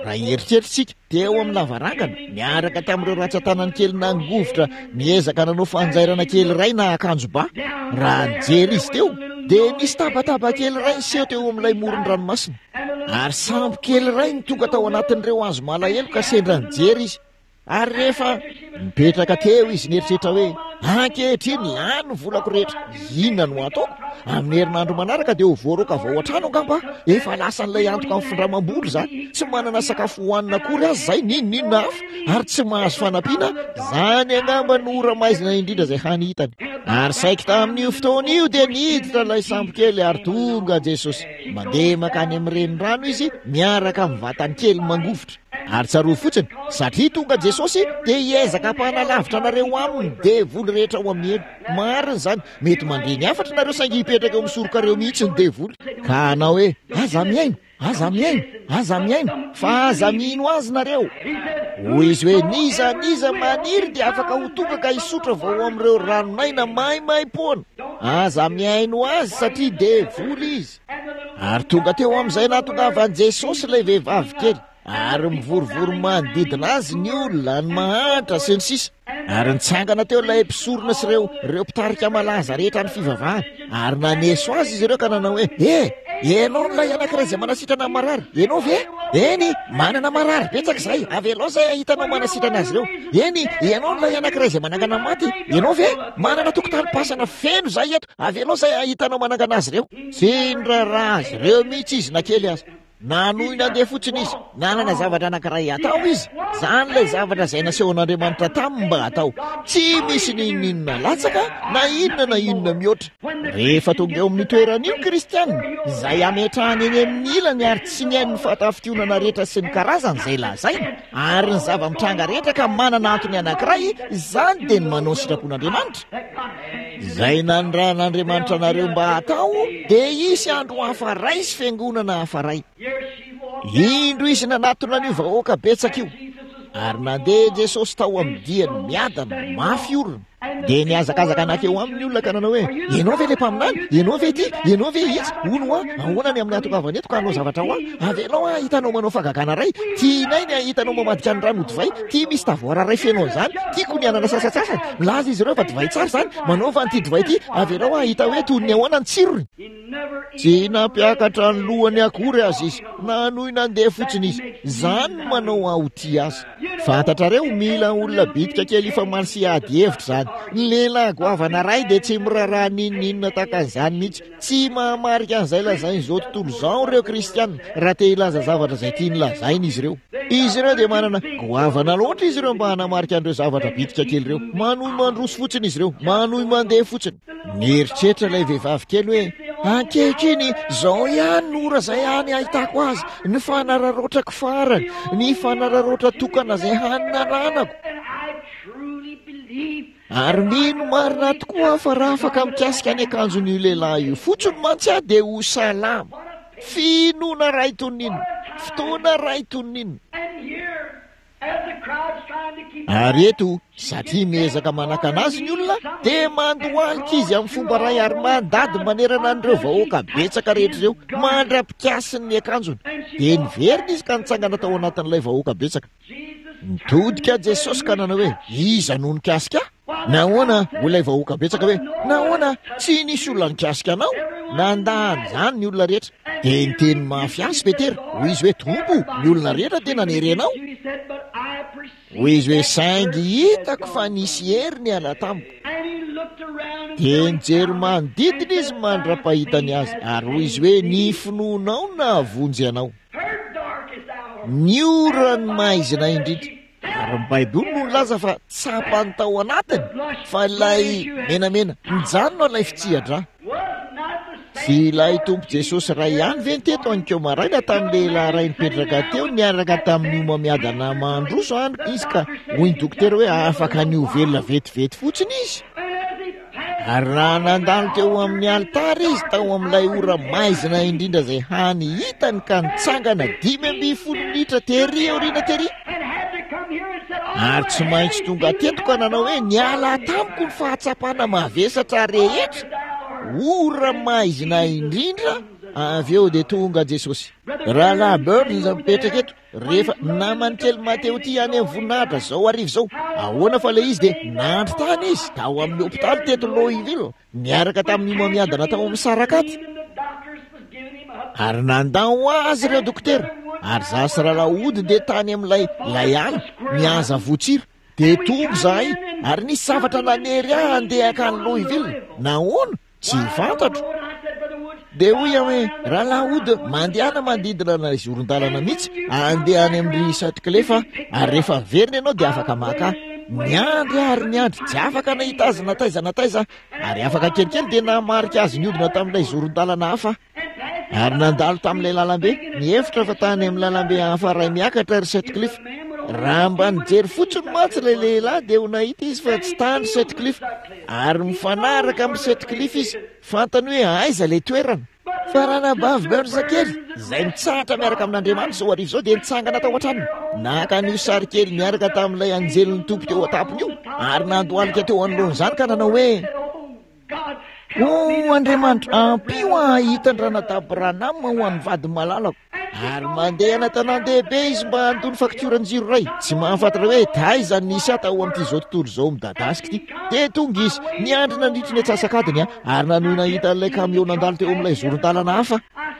raha eritreritsika teo amin'ny lavarangana miaraka tamin'ireo ratsan-tanany kely nangovotra miezaka nanao fanjairana kely ray na akanjo ba. Raha nijery izy teo dia misy tabataba kely ray niseho teo amin'ilay moron-dranomasina, ary sambo kely ray ny tonga tao anatin'ireo hazo malahelo ka sendra nijery izy. Ary rehefa mipetraka teo izy nieritreritra hoe ankehitriny lany volako rehetra, inona no ataoko? Amin'ny herinandro manaraka dia ho voaroka avao an-trano angamba, efa lasa n'ilay antoka amin'ny findramam-bolo za, tsy manana sakafo hohanina akory azy zay, ninon'inona hafa ary tsy mahazo fanampiana. Zany angamba no ora maizina indrindra izay hany hitany. Ary saika tamin'io fotoana io dia niditra ilay sambo kely ary tonga Jesosy. Mandeha makany amin'ny renirano izy miaraka amin'ny vatany kely mangovotra. Ary tsaroa fotsiny satria tonga Jesosy dia hiezaka hampanalavitra anareo aminy devoly rehetra ao amin'ny elo. Marina zany, mety mandreny afatra nareo saingy hipetraka eo amin'ny sorokareo mihitsy ny devoly. Ka anao hoe aza miaino, aza miaino, aza miaino, fa aza mino azy nareo. Hoy izy hoe niza niza maniry dia afaka ho tonga ka hisotra vao amin'ireo ranonaina maimaim-poana. Aza miaino azy satria devoly izy. Ary tonga teo amin'izay nahatongavan'i Jesosy ilay vehivavy kely, ary mivorivory manodidina azy ny olona ny mahantra sy ny sisa. Ary nitsangana teo ilay mpisorona sy ireo ireo mpitarika malaza rehetra ny fivavahana, ary naneso azy izy ireo ka nanao hoe e ianao nolay anankiray izay manasitrana marary, ianao ve? Eny manana marary betsaka izay, avy aloha izay ahitanao manasitrana azy ireo. Eny ianao nolay anankiray izay manangana maty, ianao ve? Manana tokotany pasana feno izay eto, avy aloha izay ahitanao manangana azy ireo. Sindraraha azy ireo mihitsy izy na kely azy. Nanohy nandeha fotsiny izy, nanana zavatra anankiray atao izy. Zany ilay zavatra izay nasehon'Andriamanitra taminy mba atao. Tsy misy ninonina latsaka na inona na inona mihoatra. Rehefa tonga eo amin'ny toeran'io kristianina izay ametrahany eny amin'ny ilany ary tsy mihaino ny fahatafitianana rehetra sy ny karazany izay lazaina, ary ny zava-mitranga rehetra ka manana antony anankiray, izany dia ny manao ny sitrapon'Andriamanitra. Izay nanondran'Andriamanitra anareo mba atao dia isy andro hafa ray sy fiangonana hafa ray. Indro izy nanatona an'io vahoaka betsaka io, ary nandeha Jesosy tao amin'ny diany miadana mafy orona. Dia niazakazaka anakeo amin'ny olona ka nanao hoe ianao ve le mpaminany, ianao ve ty, ianao ve izy, ono a ahoana ny amin'ny atokavany eto ka hanao zavatra ho a, avy aloha a hitanao manao fagagana ray, tianay ny hitanao mamadika ny rano divay, ty misy tavoara ray fenao zany, tiako ny anana sasasasany, laza izy ireo fa divay tsara zany, manaova an'ity divay ty, avy aloha a hita hoe toy ny ahoana ny tsirony. Tsy nampiakatra ny lohany akory azy izy, nanohy nandeha fotsiny izy, zany no manao aoty azy. Fantatrareo mila olona bitika kely fa mansy ady hevitra zany. Ny lehilahy goavana ray dia tsy miraharaha ninon'inona takan'izany mihitsy. Tsy mahamarika an'izay lazainy izao tontolo izao ireo kristianina raha te hilaza zavatra izay tiany lazaina izy ireo. Izy ireo dia manana goavana loatra izy ireo mba hanamarika an'ireo zavatra bitika kely ireo. Manohy mandroso fotsiny izy ireo, manohy mandeha fotsiny. Nieritreritra ilay vehivavy kely hoe ankehitriny izao ihany no ora izay hany ahitako azy, ny fanararotrako farany, ny fanararotra tokana izay hany nananako. Ary mino marina tokoa fa raha afaka mikasika ny akanjon'io lehilahy io fotsiny mantsy dia ho salama. Finoana ray toninina, fotoana ray toninina. Ary eto satria miezaka manakana azy ny olona dia mandohalika izy amin'ny fomba ray ary mandady manerana an'ireo vahoaka betsaka rehetra ireo mandra-pikasiny ny akanjony. Dia niverina izy ka nitsangana tao anatin'ilay vahoaka betsaka. Nitodika Jesosy ka nanao hoe iza no nikasika? Nahoana ilay vahoaka betsaka hoe nahoana tsy nisy olona nikasika anao? Nandahany zany ny olona rehetra. Dia niteny mafy azy Petera, hoy izy hoe tompo, ny olona rehetra tena nerenao. Hoy izy hoe saingy hitako fa nisy hery ny ala tamiko. Dia nijery manodidina izy mandra-pahitany azy, ary hoy izy hoe ny finoanao na avonjy anao. Ny orany maizina indrindra. Ary ny Baiboly no nilaza fa tsapany tao anatiny, fa ilay menamena mijanona ilay fitsihadra. Sy ilay tompo Jesosy ray ihany ve teto ankeo maraina tamin'ny lehilahy ray nipetraka teo niaraka tamin'ny homamiadana mandroso any izy ka hoy ny dokotera hoe afaka ny ovelona vetivety fotsiny izy. Ary raha nandalo teo amin'ny alitara izy tao amin'ilay ora maizina indrindra izay hany hitany ka nitsangana dimy amby folo minitra tery aoriana tery. Ary tsy maintsy tonga teto ka nanao hoe niala tamiko ny fahatsapana mavesatra rehetra, ora maizina indrindra avy eo dia tonga Jesosy. Rahalahy Burns mipetraka eto, rehefa namany kely Mateo ty any amin'ny voninahitra zao arivo zao, ahoana fa ilay izy dia nandry tany izy tao amin'ny hôpitaly teto Louisville miaraka tamin'ny mamiadana tao amin'ny sarakaty. Ary nandao azy ireo dokotera, ary zasy rahalaody dia tany amin'ilay lay ala mihaza votsira. Dia tonga zahay ary nisy zavatra nanery ahy handeha akany Louisville. Nahoana? Tsy fantatro. Dia hoy aho hoe rahalaody mandehana mandidina na zoron-dalana mihitsy andeha any amin'ny Sutcliffe ary rehefa verina ianao dia afaka maka miandry ary miandry tsy afaka nahita azy nataiza nataiza ary afaka kelikely dia namarika azy niodina tamin'ilay zoron-dalana hafa. Ary nandalo tamin'ilay lalambe mihevitra fa tany amin'ny lalambe hafa ray miakatra ry Sutcliffe. Raha mba nijery fotsiny matsy ilay lehilahy dia ho nahita izy fa tsy tany Sutcliffe ary mifanaraka amin'ny Sutcliffe izy fantany hoe aiza ilay toerana. Fa raha nabavy Burns kely izay mitsahatra miaraka amin'Andriamanitra zao arivo zao dia nitsangana tao an-tranony naka an'io sary kely miaraka tamin'ilay anjeliny tompo teo an-tampony io ary nandohalika teo anoloan'izany ka nanao hoe o Andriamanitra ampio ahitany ranadabrana ho an'ny vady malalako. Ary mandeha anatanàn-dehibe izy mba handony fakturan-jiro ray tsy mahafantatra hoe taiza nisy ahy tao amin'ity zao tontolo zao midadasika ity. Dia tonga izy niandry nandritra ny atsasakadiny a ary nanohy nahita an'ilay kamion nandalo teo amin'ilay zoron-dalana hafa.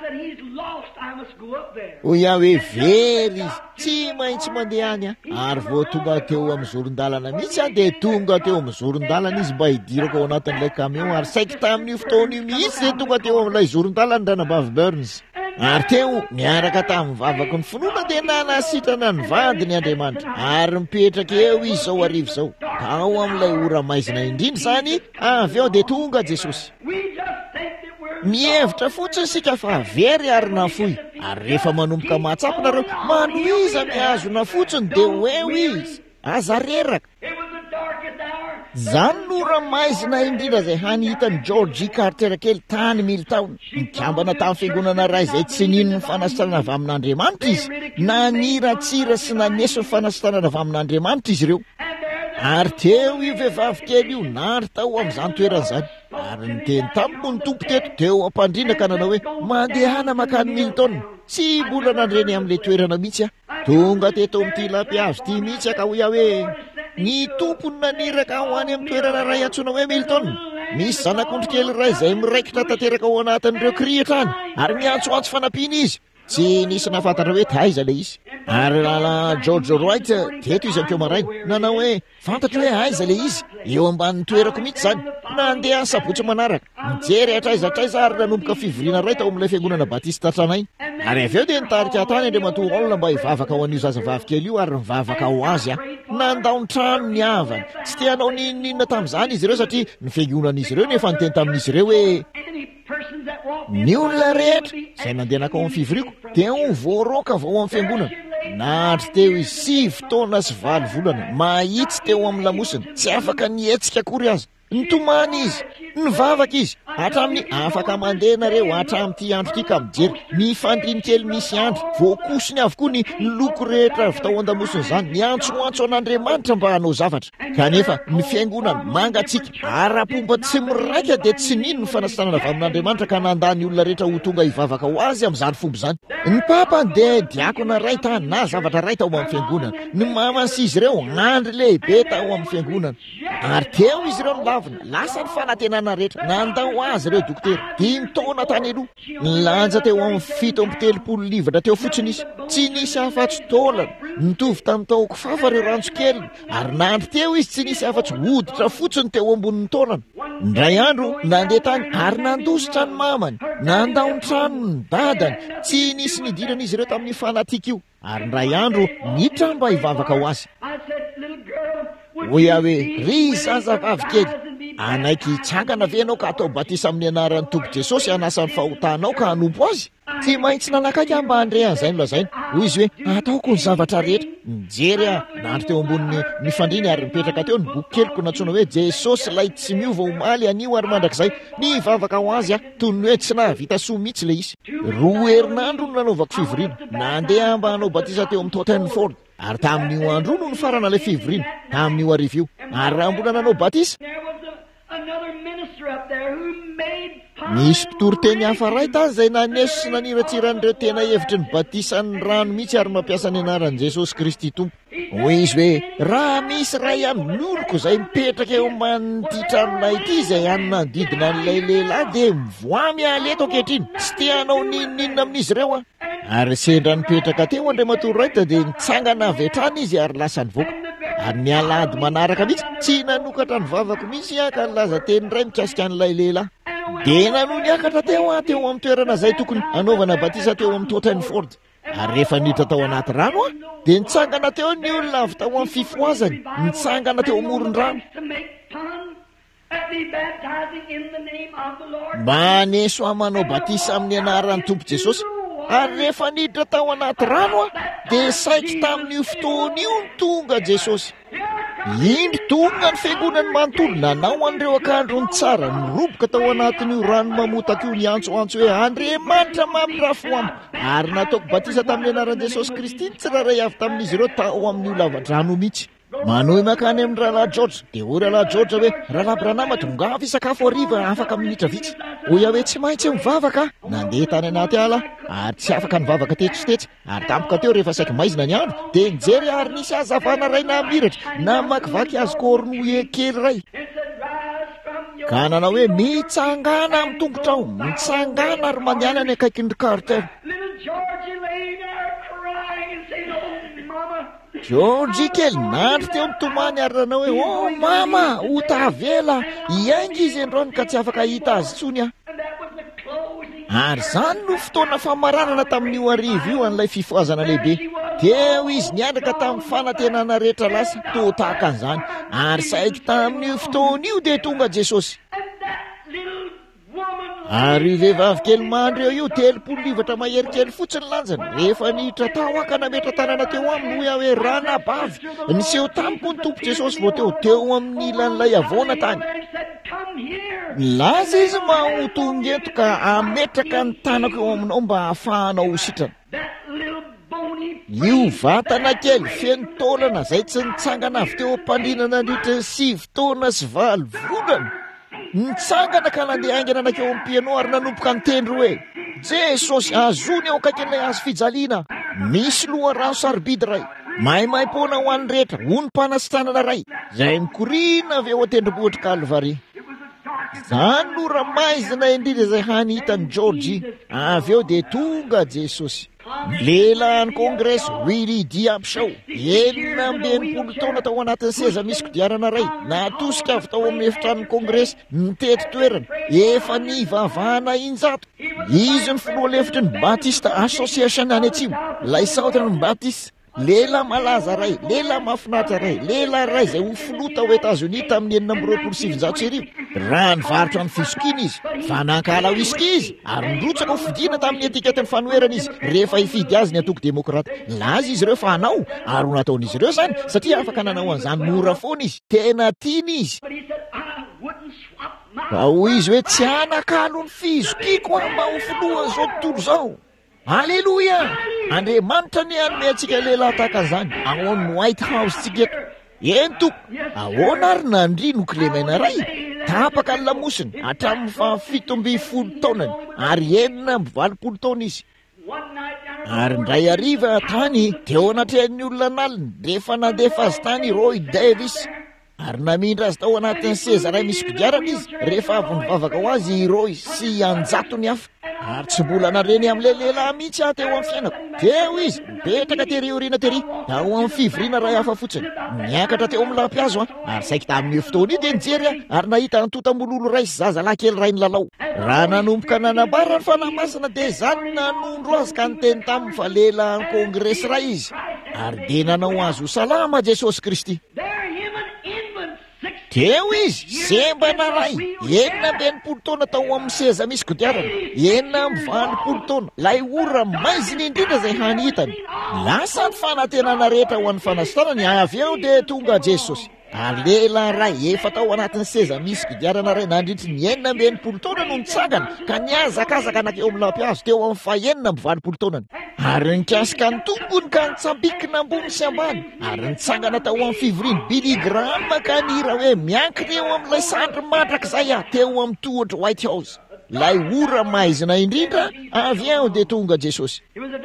Hoy aho hoe very izy tsy maintsy mandeha any a ary vao tonga teo amin'ny zoron-dalana mihitsy a dia tonga teo amin'ny zoron-dalana izy mba hidirako ao anatin'ilay kamion ary saika tamin'io fotoana io mihitsy dia tonga teo amin'ilay zoron-dalana ranabavy Burns. Ary teo miaraka tamin'ny vavako ny finoana dia nanasitrana ny vadiny Andriamanitra ary mipetraka eo izy zao arivo zao tao amin'ilay ora maizina indrindra izany. Avy eo dia tonga Jesosy. Mihevitra fotsiny sika fa very ary nafoy ary rehefa manomboka mahatsapa nareo manoiza mihazona fotsiny dia hoe izy aza reraka. Zany no ora maizina indrindra izay hanitany George Carter kely tany mily taona nikambana tamin'ny fiangonana iray izay tsy nino ny fanasitranana avy amin'Andriamanitra izy na niratsira sy naneso ny fanasitranana avy amin'Andriamanitra izy ireo. Ary teo io vehivavy kely io nandry tao amin'izany toeran'izany ary niteny tamiko ny tompo teto teo ampandrina ka nanao hoe mandehana makany Milton tsy mbola nandreny amin'ilay toerana mihitsy a. Tonga teto amin'ity lampiavy ity mihitsy aka hoy aho hoe ny tompony naniraka ho any amin'ny toerana ray antsoina hoe Milton. Misy zanak'ondry kely ray izay miraikitra tanteraka ao anatin'ireo kriatra any ary miantsoantso fanampiana izy. Tsy nisy nafantatra hoe taiza ilay izy. Ary lala George Wright teto izy ankeo maraina nanao hoe fantatra hoe aiza ilay izy eo ambanin'ny toerako mihitsy izany. Nandeha ny sabotsy manaraka mijery atraiza atraiza ary nanomboka fivoriana ray tao amin'ilay fiangonana Batista tranainy. Ary avy eo dia nitarika tany Andriamantoa olona mba hivavaka ho an'io zazavavy kely io ary mivavaka ho azy a. Nandao ny trano ny havany tsy te hanao ninonina tamin'izany izy ireo satria ny fiangonan'izy ireo nefa niteny tamin'izy ireo hoe ny olona rehetra izay nandehanaka ao amin'ny fivoriako dia ho voaroka vao amin'ny fiangonana. Nandry teo izy sivy taona sy valo volana mahitsy teo amin'ny lamosina tsy afaka nietsika akory azy. Nitomany izy nivavaka izy hatramin'ny afaka mandeha nareo hatramin'ity andro ity ka mijery mifandriny kely misy andro voakosiny avokoa ny loko rehetra avy tao an-damosina izany miantsoantso an'Andriamanitra mba hanao zavatra. Kanefa ny fiangonana mangatsika ara-pomba tsy miraika dia tsy nino ny fanasitranana avy amin'Andriamanitra ka nandany olona rehetra ho tonga hivavaka ho azy amin'izany fomba izany. Ny papany dia diakona ray tany na zavatra ray tao amin'ny fiangonana. Ny mamany sy izy ireo andry lehibe tao amin'ny fiangonana ary teo izy ireo ny lavina lasa ny fanantenana rehetra nandao azy ireo dokotera dimy taona tany aloha. Nilanja teo amin'ny fito amby telopolo livatra teo fotsiny izy tsy nisy afa-tsy taolana nitovy tamin'ny taoko fafa ireo rantso kely ary nandry teo izy tsy nisy afa-tsy hoditra fotsiny teo ambonin'ny taonana. Ndray andro nandeha tany ary nandositra ny mamany nandao ny trano ny dadany tsy nisy nidirana izy ireo tamin'ny fanatika io ary ndray andro niditra mba hivavaka ho azy. Hoy aho hoe ry zazavavy kely anaiky hitsangana ve ianao ka atao batisa amin'ny anaran'ny Tompo Jesosy hanasa ny fahotanao ka hanompo azy? Tsy maintsy nanakaiky mba handre an'izay nolazainy. Hoy izy hoe ataoko ny zavatra rehetra. Nijery aho nandry teo ambony ny fandriana ary mipetraka teo ny boky keliko natsoina hoe Jesosy lay tsy miova omaly anio ary mandrakizay nivavaka ho azy a toy ny hoe tsy nahavita soa mihitsy ilay izy. Roa herinandro no nanaovako fivoriana nandeha mba hanao batisa teo amin'ny Tottenford ary tamin'io andro no ny farana ilay fivoriana tamin'io arivo io ary raha mbola nanao batisa Misy mpitoroteny hafa ray tany izay naneso sy naniratsiran'ireo tena hevitry ny batisan'ny rano mihitsy ary mampiasa ny anaran'i Jesosy Kristy Tompo. Hoy izy hoe, raha misy ray amin'ny oloko izay mipetraka eo ambanin'ity tranonay ity izay hanodidina an'ilay lehilahy dia mivoamy aleto ankehitriny, tsy te hanao ninonninona amin'izy ireo a. Ary sendra nipetraka teo andriamatory raita dia nitsangana avy hatrany izy ary lasa nivoaka. Ary ny alady manaraka mihitsy tsy nanokatra ny vavako mihitsy ka nilaza teny iray mikasika an'ilay lehilahy. Dia nanohy niakatra teo a teo amin'ny toerana izay tokony anaovana batisa teo amin'ny Tottenford. Ary rehefa niditra tao anaty rano a dia nitsangana teo ny olona avy tao amin'ny fifoazany, nitsangana teo amoron-drano mba haneso hamanao batisa amin'ny anaran'ny Tompo Jesosy. Ary rehefa niditra tao anaty rano a dia saika tamin'io fotoana io ny tonga Jesosy. Indro tonga ny fiangonany manontolo nanao an'ireo akandrony tsara niroboka tao anatin'io rano mamotaka io ny antsoantso hoe Andriamanitra mampirafo amiko, ary nataoko batisa tamin'ny anaran'i Jesosy Kristy ny tsirairay avy tamin'izy ireo tao amin'io lava-drano mihitsy. Manohy makany amin'ny rahalahy George dia hoy rahalahy George hoe, rahalahy Branham tonga fisakafo hariva afaka minitra vitsy. Hoy hoe tsy maintsy mivavaka, nandeha tany anaty ala ary tsy afaka nivavaka tetsytetsy. Ary tampoka teo rehefa saika maizina ny andro dia nijery ary nisy hazavana ray namiratra na makivaky azy kornoe kely ray. Ka nanao hoe mitsangana amin'ny tongotrao, mitsangana ary mandiana ny akaikin'ny Carter. George kely nandry teo mitomany ary nanao hoe, oh mama, ho tavela, iaingy izy androany ka tsy afaka hita azy tsony aho. Ary zany no fotoana famaranana tamin'io arivo io an'ilay fifoazana lehibe. Teo izy niandraka tamin'ny fanantenana rehetra lasa to tahaka an'izany. Ary saika tamin'io fotoana io dia tonga Jesosy. Ary io vehivavy kely mandro eo io telopolo livatra mahery kely fotsiny lanjany. Rehefa niditra tao aka nametra tanana teo aminy hoe hoe ranabavy niseho tamiko ny Tompo Jesosy vao teo teo amin'ny ilan'ilay avoana tany. Laza izy maho tonga eto ka ametraka ny tanako eo aminao mba hahafahanao ho sitrana. Io vatana kely feno taolana izay tsy nitsangana avy teo am-pandrinana nandritra sivy taona sy valo volana. Nitsangana ka nandeha aingana anakeo amin'ny piano ary nanomboka nitendry hoe, Jesosy azony ao akaikin'ilay hazo fijaliana, misy loharano sarobidy ray, maimai-poana ho an'ny rehetra, ho ny mpanasitranana ray, izay mikorina avy eo an-tendrombohitra Kalvari. Izany no ramaizina indrindra izay hany hitan'ny George. Avy eo dia tonga Jesosy. Lehilahin'ny Kongresy Willie Diabshaw, enina amby enimpolo taona tao anatin'ny seza misy kodiarana ray, natosika avy tao amin'ny efitran'ny Kongresy nitety toerana, efa nivavahana injato. Izy ny filoha lefitry ny Baptist Association any atsimo, ilay Southern Baptist. Lehilahy malaza ray, lehilahy mahafinaritra ray, lehilahy ray izay ho filoha tao Etazonia tamin'ny enina amby roapolo sy sivinjato sy arivo. Raha nivarotra ny fisokiana izy, fa nankala whisky izy, ary nirotsaka ho fidiana tamin'ny etiketiny fanoherana izy rehefa hifidy azy ny antoko demokrata. Laza izy ireo fa hanao, ary ho nataon'izy ireo zany satria afaka nanao an'izany mora foana izy, tena tiany izy. Fa hoy izy hoe tsy hanakalo ny fizokiko mba ho filoha zao tontolo zao. Halleluja! Andriamanitra ny hanome antsika lehilahy tahaka an'izany ao amin'ny White House tsika eto. Eny toko, ahoana ary nandry no Clemena ray tapaka ny lamosiny hatramin'ny fahafito amby folo taonany ary enina amby valopolo taona izy. Ary ndray hariva tany teo anatrehan'ny olona naliny rehefa nandefa azy tany Roy Davis. Ary namindra azy tao anatin'ny seza ray misy kodiarana izy rehefa avy nivavaka ho azy Roy sy anjatony hafa. Ary tsy mbola nareny amin'ilay lehilahy mihitsy aho teo amin'ny fiainako. Teo izy mipetraka tery oriana tery tao amin'ny fivoriana ray hafa fotsiny, niakatra teo amin'ny lampiazo a. Ary saika tamin'io fotoana io dia nijery a ary nahita ny totambololo ray sy zazalahy kely ray nilalao. Raha nanomboka nanambara ny fanahy masina dia izany nanondro azy ka niteny taminy fa lehilahin'ny Kongresy ray izy. Ary dia nanao azy ho salama Jesosy Kristy. Teo izy sembana ray, enina amby enimpolo taona tao amin'ny seza misy kodiarana, enina amby valopolo taona, lay ora maizina indrindra izay hany hitany. Lasa ny fanantenana rehetra ho an'ny fanasitranany, avy eo dia tonga Jesosy. Ary lehilahy ray efa tao anatin'ny seza misy kodiarana ray nandritry ny enina amby enimpolo taona no nitsangana ka niazakazaka anakeo amin'ny lampiazo teo amin'ny fahaenina amby valopolo taonany. ary nikasika ny tompony ka nitsambikina ambony sy ambany ary nitsangana tao amin'ny fivoriany biligrama ka nira hoe miankina eo amin'ilay sandry mandrak'izay a teo amin'ny tohatra White House. Lay ora maizina indrindra avy eo dia tonga Jesosy.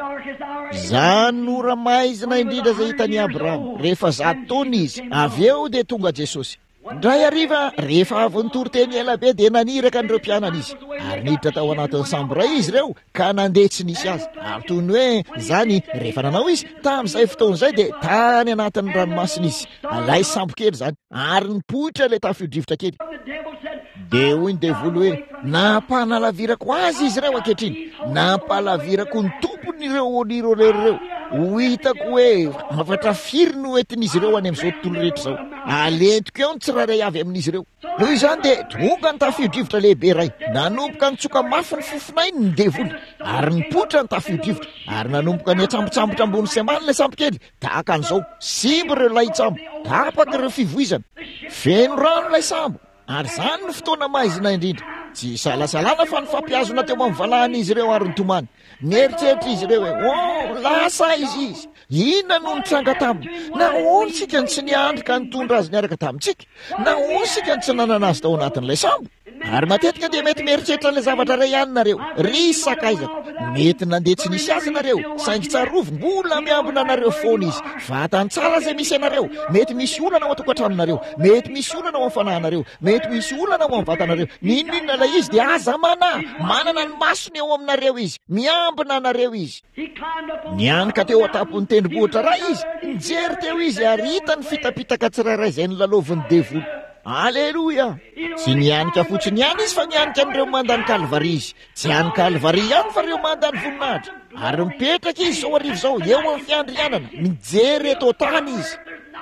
Zany ora maizina indrindra izay hitany Abrahama rehefa zato taona izy avy eo dia tonga Jesosy. Ndray hariva rehefa avy nitory teny ela be dia naniraka an'ireo mpianana izy ary niditra tao anatin'ny sambo iray izy ireo ka nandeha tsy nisy azy ary toy ny hoe zany rehefa nanao izy tamin'izay fotoan'izay dia tany anatin'ny ranomasina izy alay sambo kely zany ary nipoitra ilay tafio-drivotra kely. Dia hoy ny devoly hoe nampahalavirako azy izy ireo ankehitriny, nampahalavirako ny tompony ireo oliro rereo. Ho hitako hoe afatra firy no entin'izy ireo any amin'izao tontolo rehetra izao. Alentiko eo ny tsirairay avy amin'izy ireo. Noho izany dia tonga ny tafio-drivotra lehibe iray, nanomboka nitsoka mafy ny fofinainy ny devoly ary nipoitra ny tafio-drivotra ary nanomboka ny atsambontsambotra ambony sy ambany ilay sambo kely tahaka an'izao. Simba ireo lay tsambo, tapaka ireo fivoizana, feno rano ilay sambo. Ary zany ny fotoana maizina indrindra. Tsy salasalana fa nifampiazona teo amin'ny valahan'izy ireo ary nitomany. Mieritreritra izy ireo hoe oh lasa izy izy. Inona no nitranga taminy? Nahoana sika ny tsy niandry ka nitondra azy niaraka tamintsika? Nahoana sika ny tsy nanana azy tao anatin'ilay sambo? Ary matetika dia mety mieritreritra ilay zavatra iray ihany nareo. Ry sakaizako, mety nandeha tsy nisy azy nareo, saingy tsarovy mbola miambina anareo foana izy. Vatany tsara izay misy anareo. Mety misy olana ao an-tokantranonareo, mety misy olana ao amin'ny fanahinareo, mety misy olana ao amin'ny vatanareo. Ninona ilay izy dia aza mana, manana ny masony eo aminareo izy, miambina anareo izy. Nianika teo an-tampon'ny tendrombohitra iray izy, nijery teo izy ary hita ny fitapitaka tsirairay izay nylalaovan'ny devoly. Aleluia! Tsy nianika fotsiny ihany izy fa nianika an'ireo mandany Kalvari izy. Tsy any Kalvari ihany fa ireo mandany voninahitra. Ary mipetraka izy zao arivo zao eo amin'ny fiandrianana, mijery eto tany izy.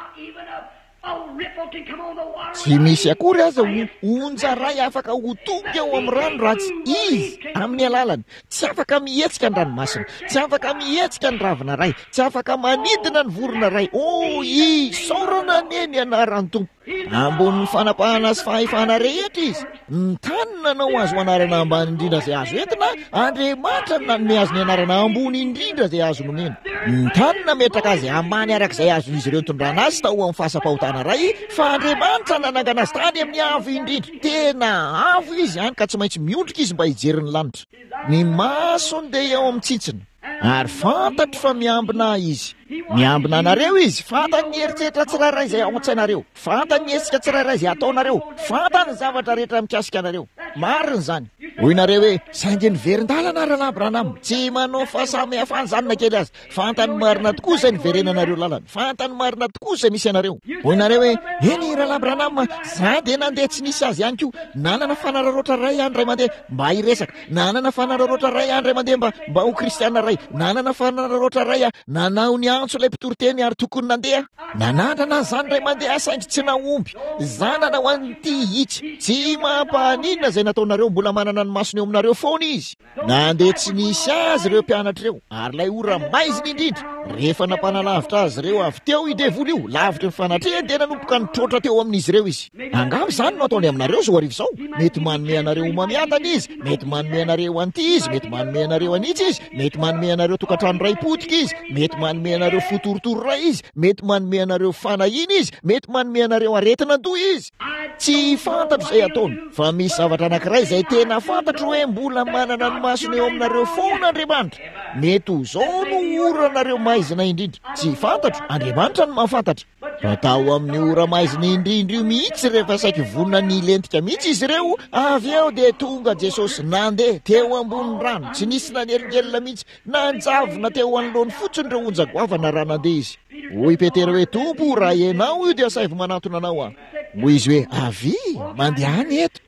Tsy misy akory aza onja ray afaka ho tonga eo amin'ny rano raha tsy izy amin'ny alalany. Tsy afaka mihetsika ny ranomasina, tsy afaka mihetsika ny ravina ray, tsy afaka manidina ny vorona ray. O isaorana neny anaran'ny tompo. Ambonin'ny fanapahana sy fahefana rehetra izy. Ny tany nanao azo anarana ambany indrindra izay azo entina, Andriamanitra nanome azy ny anarana ambony indrindra izay azo nomena. Ny tany nametraka azy ambany arak'izay azon'izy ireo nitondrana azy tao amin'ny fahasapahotana ray, fa Andriamanitra nanangana azy tany amin'ny avo indrindra. Tena avo izy hany ka tsy maintsy miondrika izy mba hijery ny lanitra. Ny masony dia eo amin'ny tsintsina ary fantatro fa miambina izy. Miambina anareo izy, fantany ny eritreritra tsirairay izay ao an-tsainareo, fantany ny hetsika tsirairay izay ataonareo, fantany ny zavatra rehetra mikasika anareo. Marina izany. Hoy nareo hoe saingy niverin-dalana ary Abrahamam, tsy manao fahasamihafany zanona kely azy. Fantany marina tokoa izay niverenanareo lalana, fantany marina tokoa izay misy anareo. Hoy nareo hoe eny ry Abrahamam, za dia nandeha tsy nisy azy ihany koa, nanana fanararoatra ray andro ray mandeha mba hiresaka, nanana fanararoatra ray andro ray mandeha mba mba ho kristiana ray, nanana fanararoatra ray a nanao ny antso ilay mpitory-teny ary tokony nandeha. Nanandrana zany ray mandeha saingy tsy naomby, zanana ho an'ity hitsy, tsy mampaninona izay nataonareo, mbola manana ny masony eo aminareo foana izy. Nandeha tsy nisy azy ireo mpianatra ireo ary lay ora maizina indrindra. Rehefa nampanalavitra azy ireo avy teo i devoly io, lavitra ny fanatrehany dia nanomboka nitrotra teo amin'izy ireo izy. Angamba zany no ataony aminareo zao arivo zao. Mety manome anareo homamiadana izy, mety manome anareo an'ity izy, mety manome anareo an'itsy izy, mety manome anareo tokantrano ray potika izy, mety manome anareo fotorotoro ray izy, mety manome anareo fanahiny izy, mety manome anareo aretinandoha izy. Tsy fantatro izay ataony, fa misy zavatra anankiray izay tena fantatro hoe mbola manana ny masony eo aminareo foana Andriamanitra. Mety ho zao no ora nareo maizina indrindra. Tsy fantatro, Andriamanitra no mahafantatra. Fa tao amin'ny ora maizina indrindra io mihitsy rehefa saika vonona ny lentika mihitsy izy ireo, avy eo dia tonga Jesosy nandeha teo ambony rano, tsy nisy naneringelina mihitsy, nanjavona teo anoloany fotsiny ireo onjagoavana raha nandeha izy. Hoy Petera hoe tompo, raha ianao io dia saivo manantona anao aho. Hoy izy hoe avy mandehany eto.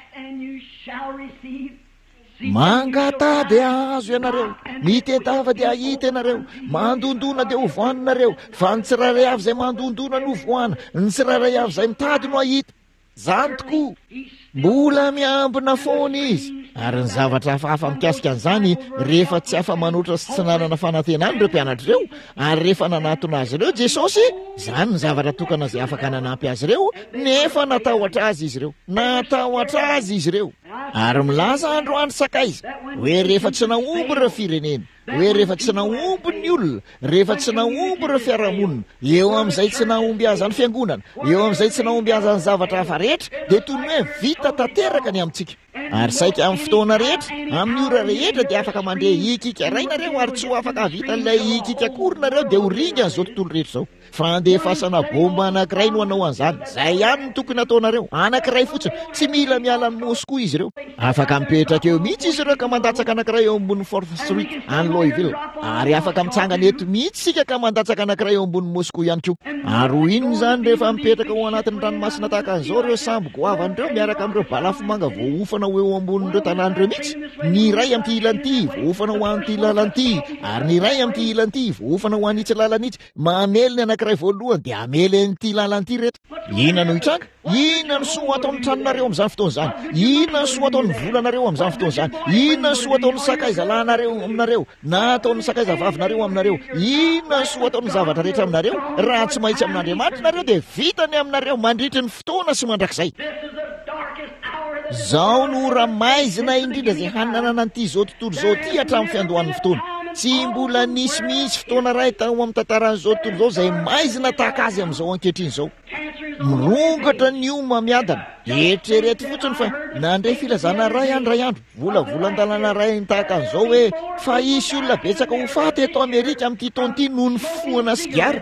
Mangata dia azo ianareo, mitedava dia ahita ianareo, mandondona dia ho voaninareo, fa ny tsirairay avy izay mandondona no voana, ny tsirairay avy izay mitady no ahita. Zany tokoa. mbola miambina foana izy ary ny zavatra hafahafa mikasika an'izany rehefa tsy afa manoatra sy tsy nanana fanantenany ireo mpianatra ireo ary rehefa nanatona azy ireo Jesosy izany ny zavatra tokana izay afaka nanampy azy ireo nefa natahotra azy izy ireo natahotra azy izy ireo ary milaza androany sakaiza hoe rehefa tsy naomby ireo firenena hoe rehefa tsy naomby ny olona rehefa tsy naomby ireo fiarahamonina eo amin'izay tsy naomby azy ny fiangonana eo amin'izay tsy naomby azy ny zavatra hafa rehetra dia toy ny hoe vita tanteraka ny amintsika ary saika amin'ny fotoana rehetra amin'ny ora rehetra dia afaka mandeha ikika rainareo ary tsy ho afaka havita n'ilay ikika korinareo dia ho ringa an'izao tontolo rehetra izao fandefasana bomba anankiray no hanao an'izany izay ihany ny tokony ataonareo anankiray fotsiny tsy mila miala ny Moscou izy ireo afaka mipetraka eo mihitsy izy ireo ka mandatsaka anankiray eo ambony Fourth Street any Louisville ary afaka mitsangana eto mihitsy sika ka mandatsaka anankiray eo ambony Moscou ihany koa ary ho inona izany rehefa mipetraka ho anatin'ny ranomasina tahaka an'izao ireo sambo goavandreo miaraka amin'ireo balafomanga voahofana ho eo ambonin'ireo tanàn'ireo mihitsy ny iray amin'ity ilan'ity voahofana ho an'ity lalan'ity ary ny iray amin'ity ilan'ity voahofana ho an'itsy lalan'itsy mamely ny anankiray voalohany dia amely an'ity lalan'ity reto inona no hitranga inona no soa ataon'ny tranonareo amin'izany fotoana izany inona no soa ataon'ny volanareo amin'izany fotoana izany inona no soa ataon'ny sakaiza lahinareo aminareo na ataon'ny sakaiza vavinareo aminareo inona no soa ataon'ny zavatra rehetra aminareo raha tsy maintsy amin'Andriamanitra nareo dia vitany aminareo mandritry ny fotoana sy mandrakizay zao no ora maizina indrindra izay hananana an'ity izao tontolo izao ity hatramin'ny fiandohan'ny fotoana tsy mbola nisy misy fotoana ray tao amin'ny tantaran'izao tontolo izao izay maizina tahaka azy amin'izao ankehitriny izao mirongatra ny oma miadana eritrereto fotsiny fa nandray filazana ray andro ray andro volavolan-dalana ray tahaka an'izao hoe fa isy olona betsaka ho faty eto Amerika amin'ity taona ity noho ny fifohana sigara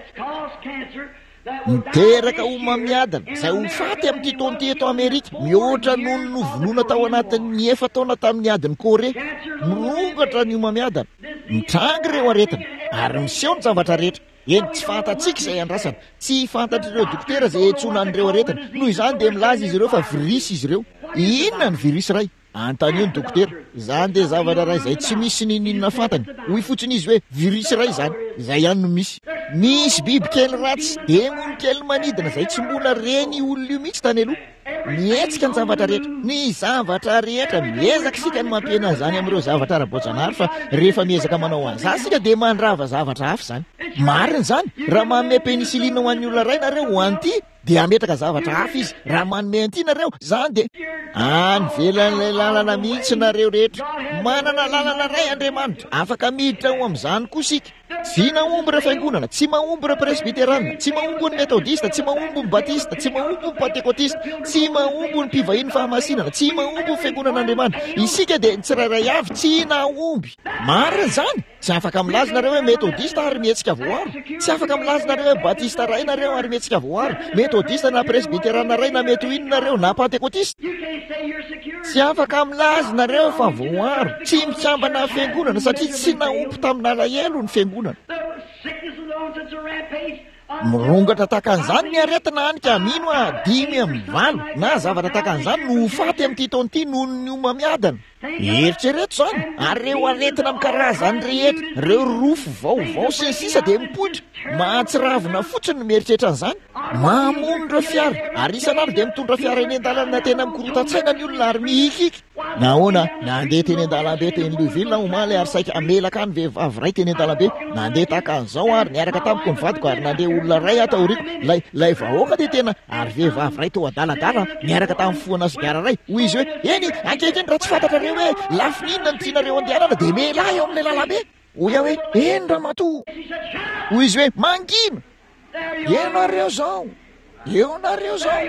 miteraka oma miadana izay ho faty amin'ity taona ity eto Amerika mihoatra noho ny novonoana tao anatin'ny efa taona tamin'ny adiny Korea mirongatra ny oma miadana mitrangy ireo aretana ary miseho ny zavatra rehetra eny tsy fantatsika izay andrasana tsy fantatr'ireo dokotera izay etsoana an'ireo aretana noho izany dia milaza izy ireo fa virisy izy ireo inona ny virisy ray antanio ny dokotera izany dia zavatra ray izay tsy misy nininona fantany hoy fotsiny izy hoe virisy ray izany izay ihany no misy misy biby kely ratsy demony kely manidina izay tsy mbola reny olona io mihitsy tany aloha mietsika ny zavatra rehetra ny zavatra rehetra miezaka sika ny mampiena izany amin'ireo zavatra ara-boajanahary fa rehefa miezaka manao an'izany sika dia mandrava zavatra hafa izany marina izany raha manome penisilina ho an'ny olona ray nareo ho an'ity dia ametraka zavatra hafa izy raha manome an'ity nareo izany dia anyvelan'ilay lalana mihitsy nareo rehetra manana lalana ray Andriamanitra afaka miditra ho amin'izany koa sika tsy naomby ireo fiangonana tsy mahomby ireo presbiterana tsy mahomby ny metodista tsy mahomby ny batista tsy mahomby ny pentekotista tsy mahomby ny mpivahiny fahamasinana tsy mahomby ny fiangonan'Andriamanitra isika dia ny tsirairay avy tsy nahomby marina izany tsy afaka milaza nareo hoe metodista ary mihetsika voaro tsy afaka milaza nareo hoe batista ray nareo ary mihetsika voaro metodista na presbiterana ray na mety ho inona nareo na pentekotista tsy afaka milaza nareo fa voaro tsy mitsambana fiangonana satria tsy naomby tamin'ny alahelo ny fiangonana mirongatra tahaka an'izany ny aretina hanika mino a dimy amin'ny valo na zavatra tahaka an'izany no faty amin'ity taona ity noho ny oma miadana eritrereto izany ary ireo aretina amin'ny karazany rehetra ireo rofo vaovao sy ny sisa dia mipoitra mahatsiravina fotsiny ny mieritreritra an'izany mamono ireo fiara ary isan'andro dia mitondra fiara eny an-dalana tena mikorotan-tsaina ny olona ary mihikika nahoana nandeha teny an-dalambe teny Louisville omaly ary saika amelaka ny vehivavy ray teny an-dalambe nandeha tahaka an'izao ary niaraka tamiko ny vadiko ary nandeha olona ray ataoriko lay lay vahoaka dia tena ary vehivavy ray teo adaladala niaraka tamin'ny fifohana sigara ray hoy izy hoe eny ankehitriny raha tsy fantatrareo hoe lafininona ny tianareo andehanana dia melahy eo amin'ilay lalambe hoy aho hoe eny ramatoa hoy izy hoe mangina eo nareo zao eo nareo zao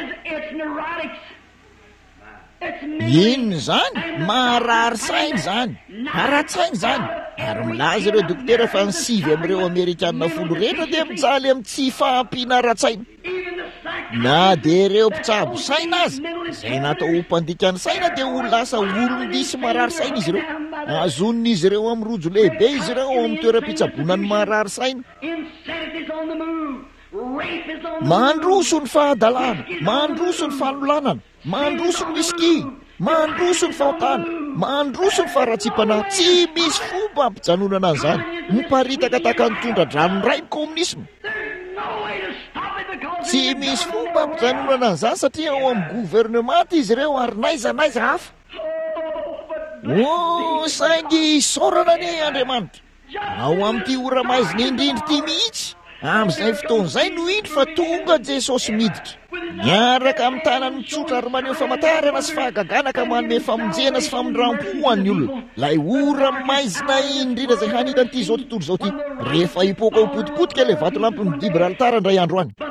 inona izany maharary saina izany haratsaina izany ary milaza ireo dokotera fa ny sivy amin'ireo Amerikanina folo rehetra dia mijaly amin'ny tsy fahampiana haratsaina na dia ireo mpitsabo saina azy izay natao ho mpandikany saina dia ho lasa olon-disy marary saina izy ireo azon'izy ireo amin'ny rojo lehibe izy ireo ao amin'ny toeram-pitsaboana ny marary saina mandroso ny fahadalana mandroso ny fanolanana mandroso ny wiski mandroso ny fahotana mandroso ny faharatsipana tsy misy fomba ampijanonana an'izany miparitaka tahaka nitondra dranony ray ny komunisma tsy misy fomba ampijanonana an'izany satria ao amin'ny gouvernemanta izy ireo ary naiza naiza hafa. o saingy isaorana ny Andriamanitra ao amin'ity ora maizina indrindra ity mihitsy amin'izay fotoan'izay no indro fa tonga Jesosy miditra miaraka amin'ny tanany mitsotra ary maneho famantarana sy fahagagana ka manome famonjena sy famondram-po ho an'ny olona. Lay ora maizina indrindra izay hanitan'ity zao tontolo zao ity rehefa hipoaka ho potipotika ilay vato lampy ny dibraltara indray andro any.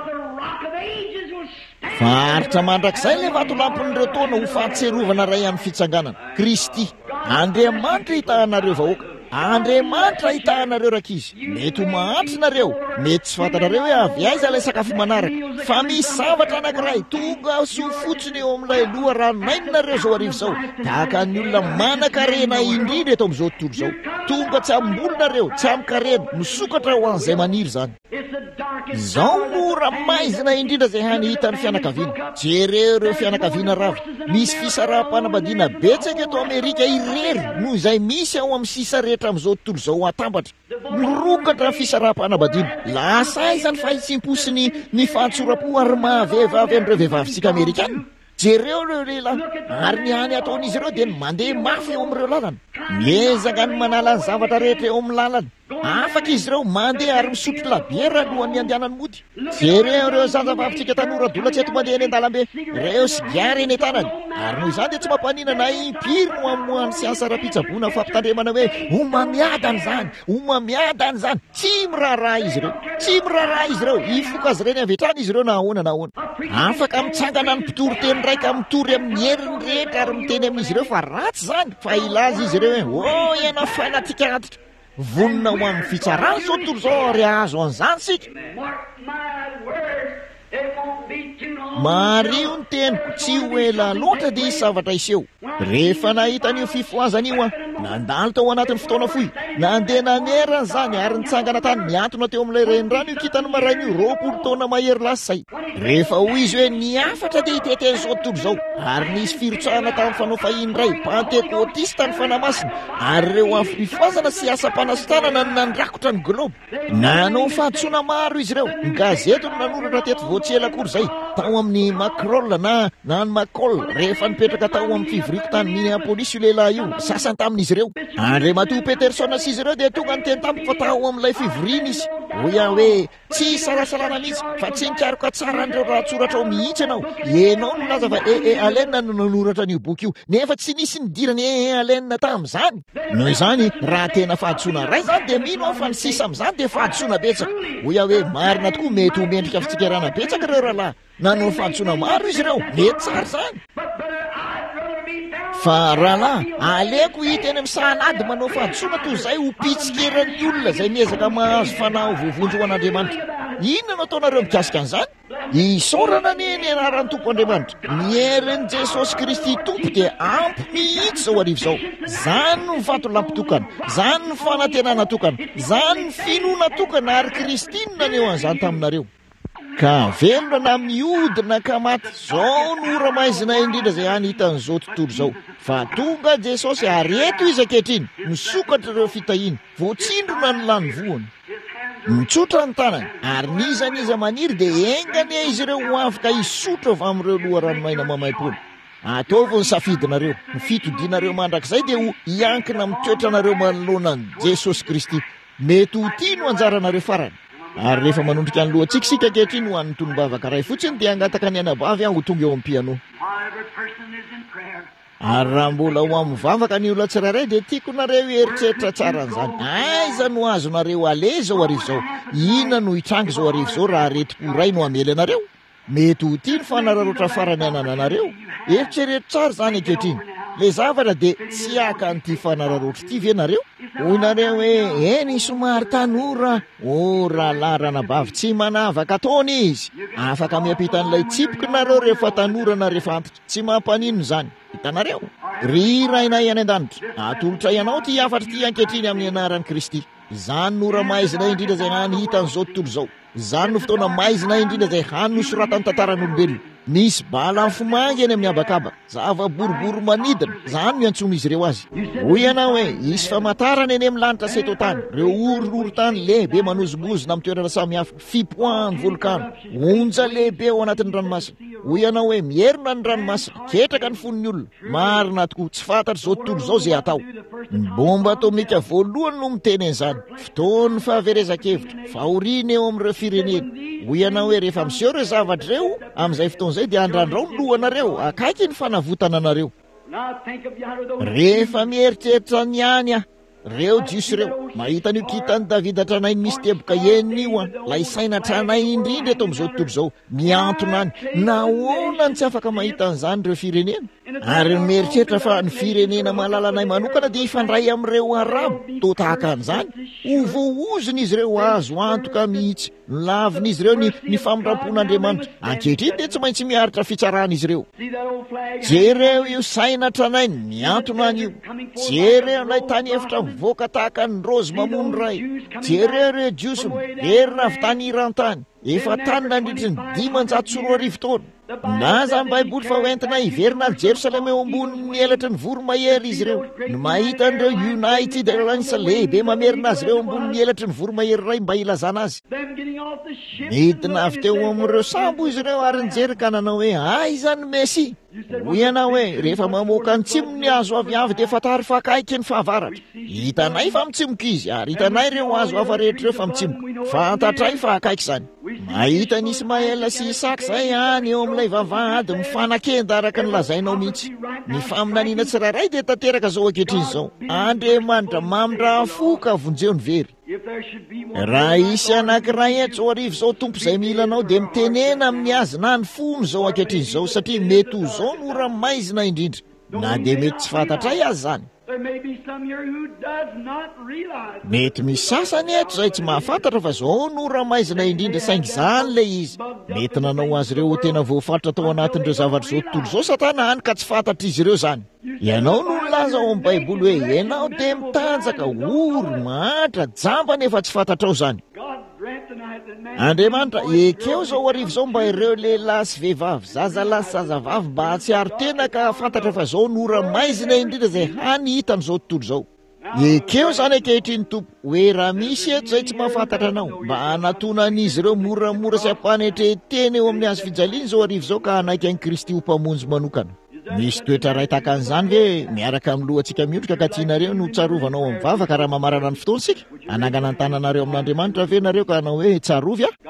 Faritra mandrakizay ilay vato lampin'ireo taona ho fahatserovana ray amin'ny fitsanganana. Kristy, Andriamanitra hitahanareo vahoaka, Andriamanitra hitahanareo rakizy. Mety ho mahantra nareo, mety tsy fantanareo hoe avy aiza ilay sakafo manaraka, fa misy zavatra anankiray tonga so fotsiny eo amin'ilay loha ranomainonareo zao arivo zao, tahaka ny olona manan-karena indrindra eto amin'izao tontolo zao. Tonga tsy ambolonareo, tsy amin'ny-karena, misokatra ho an'izay maniry zany. Izao no ora maizina indrindra izay hany hitan'ny fianakaviana. Jereo ireo fianakaviana rava, misy fisaraha-panambadiana betsaka eto Amerika irery noho izay misy ao amin'ny sisa rehetra amin'izao tontolo izao atambatra. Mirokatra ny fisaraha-panambadiana. Lasa aiza ny fahitsim-po sy ny ny fahatsoram-po ary mahavehivavy amin'ireo vehivavitsika Amerikana. Jereo ireo lehilahy ary ny hany ataon'izy ireo dia ny mandeha mafy eo amin'ireo lalana. Miezaka ny manala ny zavatra rehetra eo amin'ny lalana. Afaka izy ireo mandeha ary misotro labiera alohan'ny andehanany mody. Jereo ireo zazavavintsika tanora dola tsy eto mandeha eny an-dalambe, ireo sigary eny an-tanany. Ary noho izany dia tsy mampanina na impiry no amohan'ny siansa ara-pitsaboana fampitandremana hoe homamiadany zany, homamiadany zany. Tsy miraharaha izy ireo, tsy miraharaha izy ireo. Ifoka azy ireny avy hatrany izy ireo na ahoana na ahoana. Afaka mitsangana ny mpitory-teny raika mitory amin'ny heriny rehetra ary miteny amin'izy ireo fa ratsy zany, fa ilaza izy ireo hoe o iana fanatika antitra. Vonina ho amin'ny fitsarana zao tontolo zao ary azo an'izany sika. Mario ny teniko, tsy ho ela loatra dia isy zavatra iseho. Rehefa nahita an'io fifoazana io a, nandalo tao anatin'ny fotoana fohy, nandeha nanerana zany ary nitsangana tany miantona teo amin'ilay renirano io kitany maraina io roapolo taona mahery lasay. Rehefa hoy izy hoe niafatra dia hitete izao tontolo zao ary nisy firotsahana tamin'ny fanao fahiny iray pantekotista ny fanamasina ary ireo afo fifoazana sy asa-panasotanana no nandrakotra ny globe. Nanao fahantsoana maro izy ireo. Ny gazety no nanoratra teto voatsy ela akory izay tao amin'ny Macroll na na ny Macol rehefa nipetraka tao amin'ny fivoriko tany Minneapolis io lehilahy io, sasany tamin'izy ireo. Andriamatoa Peterson sy izy ireo dia tonga ny teny tampoka fa tao amin'ilay fivoriana izy. Hoy aho hoe tsy sarasalana mihitsy fa tsy nikaroka tsara an'ireo rahatsoratra ao mihitsy ianao. Ianao no laza fa e e Alena no nanoratra an'io boky io nefa tsy nisy nidirany e e Alena tamin'izany. Noho izany raha tena fahadisoana ray zany dia mino aho fa ny sisa amin'izany dia fahadisoana betsaka. Hoy aho hoe marina tokoa mety ho mendrika fitsikirana betsaka ireo rahalahy. Nanao fahadisoana maro izy ireo, mety tsara zany. Fa rahalahy, aleko hita eny amin'ny sahanady manao fahadisoana toy izay ho pitsikeran'ny olona izay miezaka mahazo fanahy voavonjy ho an'Andriamanitra. Inona no ataonareo mikasika an'izany? Isaorana ny eny anaran'ny Tompo Andriamanitra. Ny herin'i Jesosy Kristy Tompo dia ampy mihitsy zao arivo zao. Zany no vato lampitokana, zany no fanantenana tokana, zany no finoana tokana ary Kristy no naneho an'izany taminareo. Ka velona na miodina ka maty, zao no ora maizina indrindra izay hany hitan'izao tontolo zao. Fa tonga Jesosy ary eto izy ankehitriny, misokatra ireo fitahiana, voatsindrona ny lany voany. Mitsotra ny tanany ary nizaniza maniry dia engany izy ireo ho afaka hisotra avy amin'ireo loha ranomaina mamaim-poana. Ataovy ny safidinareo, ny fitodianareo mandrakizay dia ho hiankina mitoetranareo manoloana ny Jesosy Kristy. Mety ho tia no anjaranareo farany. Ary rehefa manondrika ny lohatsikisika ankehitriny ho an'ny tonom-bavaka ray fotsiny dia hangataka ny anabavy aho ho tonga eo am-piano. Ary raha mbola ho amin'ny vavaka ny olona tsirairay dia tiako nareo heritreritra tsara an'izany. Aiza no azonareo ale zao arivo zao? Inona no hitrangy zao arivo zao raha reti-po ray no amely anareo? Mety ho tia ny fanararotra farany anananareo. Eritreretra tsara zany ankehitriny. Le zavatra dia tsy haka an'ity fanararotra ity ve nareo? Hoy nareo hoe eny somary tanora. O rahalahy ranabavy tsy manavaka taona izy. Afaka miampita an'ilay tsipoky nareo rehefa tanora na rehefa antitra. Tsy mampanino zany. Hitanareo? Ry rainay any an-danitra, atolotra ianao ty afatra ty ankehitriny amin'ny anaran'i Kristy. Zany no ora maizina indrindra izay hany hitan'izao tontolo izao. Zany no fotoana maizina indrindra izay hany nosoratany tantaran'olombelona. misy bala fomanga eny amin'ny abakabaka zava-boribory manidina zany miantsona izy ireo azy. Hoy ianao hoe isy famantarana eny amin'ny lanitra seto tany, reo oron'oron-tany lehibe manozongozona amin'ny toerana samihafa, fipoahan'ny volkano, onja lehibe ao anatin'ny ranomasina. Hoy ianao hoe mierina ny ranomasina, ketraka ny fon'ny olona, marina tokoa tsy fantatra zao tontolo zao zay atao. Ny bomba atomika voalohany no miteny an'izany, fotoan'ny fahaverezan-kevitra, fahoriana eo amin'ireo firenena. Hoy ianao hoe rehefa miseho ireo zavatra ireo amin'izay fotoan'izay dia andrandrao ny lohanareo, akaiky ny fanavotana anareo. Rehefa mieritreritra ny any ah reo jiosy reo mahita n'io kitany Davida tranainy misy teboka enio any, lay saina tranainy indrindra eto amin'izao tontolo izao, miantona any. Nahoana tsy afaka mahita an'izany reo firenena? Ary mieritreritra fa ny firenena malalanay manokana dia ifandray amin'ireo arabo toa tahaka an'izany. Ho voaoziny izy ireo azo antoka mihitsy, lavin'izy ireo ny, ny famindrampon'Andriamanitra. Ankehitriny dia tsy maintsy miaritra fitsarana izy ireo. Jereo io saina tranainy miantona any io. Jereo ilay tany efitra mivoaka tahaka ny rozy mamono ray. Jereo ireo jiosy miverina avy tany iran-tany, efa tany nandritry ny dimanjato sy roa arivo taona. Naza ny baiboly fa hoentina hiverina ny Jerosalema eo ambonin'ny elatry ny voromahery izy ireo. Ny mahita an'ireo United Airlines lehibe mamerina azy ireo ambonin'ny elatry ny voromahery ray mba ilazana azy. Midina avy teo amin'ireo sambo izy ireo ary nijery ka nanao hoe aiza ny Mesy. Hoy ianao hoe rehefa mamoaka ny tsimony azo avy avy dia fatary fa akaiky ny fahavaratra. Hitanay fa mitsimoka izy ary hitanay ireo azo hafa rehetra ireo fa mitsimoka. Fantatray fa akaiky izany. Mahita ny Ismaela sy Isaka zay any eo amin'ilay vavahady mifanakenda araka ny lazainao mihitsy. Ny faminaniana tsirairay dia tanteraka zao ankehitriny izao. Andriamanitra mamindraha foka vonjeo ny very. Raha isy anankiray eto zao arivo zao tompo izay milanao dia mitenena amin'ny azy na ny fono zao ankehitriny izao, satria mety ho zao no ora maizina indrindra, na dia mety tsy fantatray azy zany. Mety misy sasany eto zay tsy mahafantatra fa zao no ora maizina indrindra, saingy izany le izy. Mety nanao azy ireo tena voafatra tao anatin'ireo zavatra zao tontolo zao Satana any ka tsy fantatra izy ireo zany. Ianao no milaza ao amin'ny baiboly hoe ianao dia mitanjaka, ory, mahatra, jamba nefa tsy fantatrao zany. Andriamanitra ekeo zao arivo zao mba ireo lehilahy sy vehivavy, zazalahy sy zazavavy mba hatsiaro tena ka fantatra fa zao no ora maizina indrindra zay hany hitany zao tontolo zao. Ekeo zany ankehitriny Tompo hoe raha misy eto zay tsy mahafantatra anao, mba hanatona an'izy ireo moramora sy ampanetreteny eo amin'ny azo fijaliany zao arivo zao ka hanaiky an'i Kristy ho mpamonjy manokana. Misy toetra ray tahaka an'izany ve miaraka amin'ny lohantsika miondrika ka tianareo no tsarovanao amin'ny vavaka raha mamarana ny fotoantsika? Anangana ny tananareo amin'Andriamanitra ve nareo ka hanao hoe tsarovy a?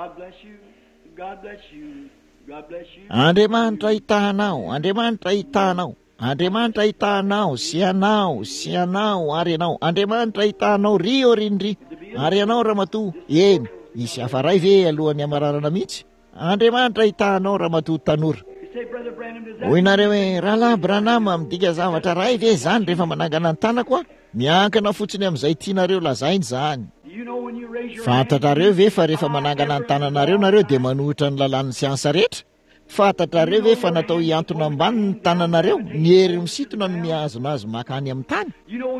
Andriamanitra hitahanao, Andriamanitra hitahanao, Andriamanitra hitahanao, sy anao, sy anao ary anao, Andriamanitra hitahanao ry orindry ary anao Ramatoa. Eny, isy hafaray ve alohan'ny amararana mihitsy? Andriamanitra hitahanao Ramatoa tanora. Hoy nareo hoe rahalahy Branham midika zavatra ray ve zany rehefa manangana ny tanako a? Miankina fotsiny amin'izay tianareo lazainy zany. Fantatrareo ve fa rehefa manangana ny tananareo nareo dia manohitra ny lalàn'ny siansa rehetra? Fantatrareo ve fa natao hiantona ambany ny tananareo, ny hery misintona no mihazona azy makany amin'ny tany?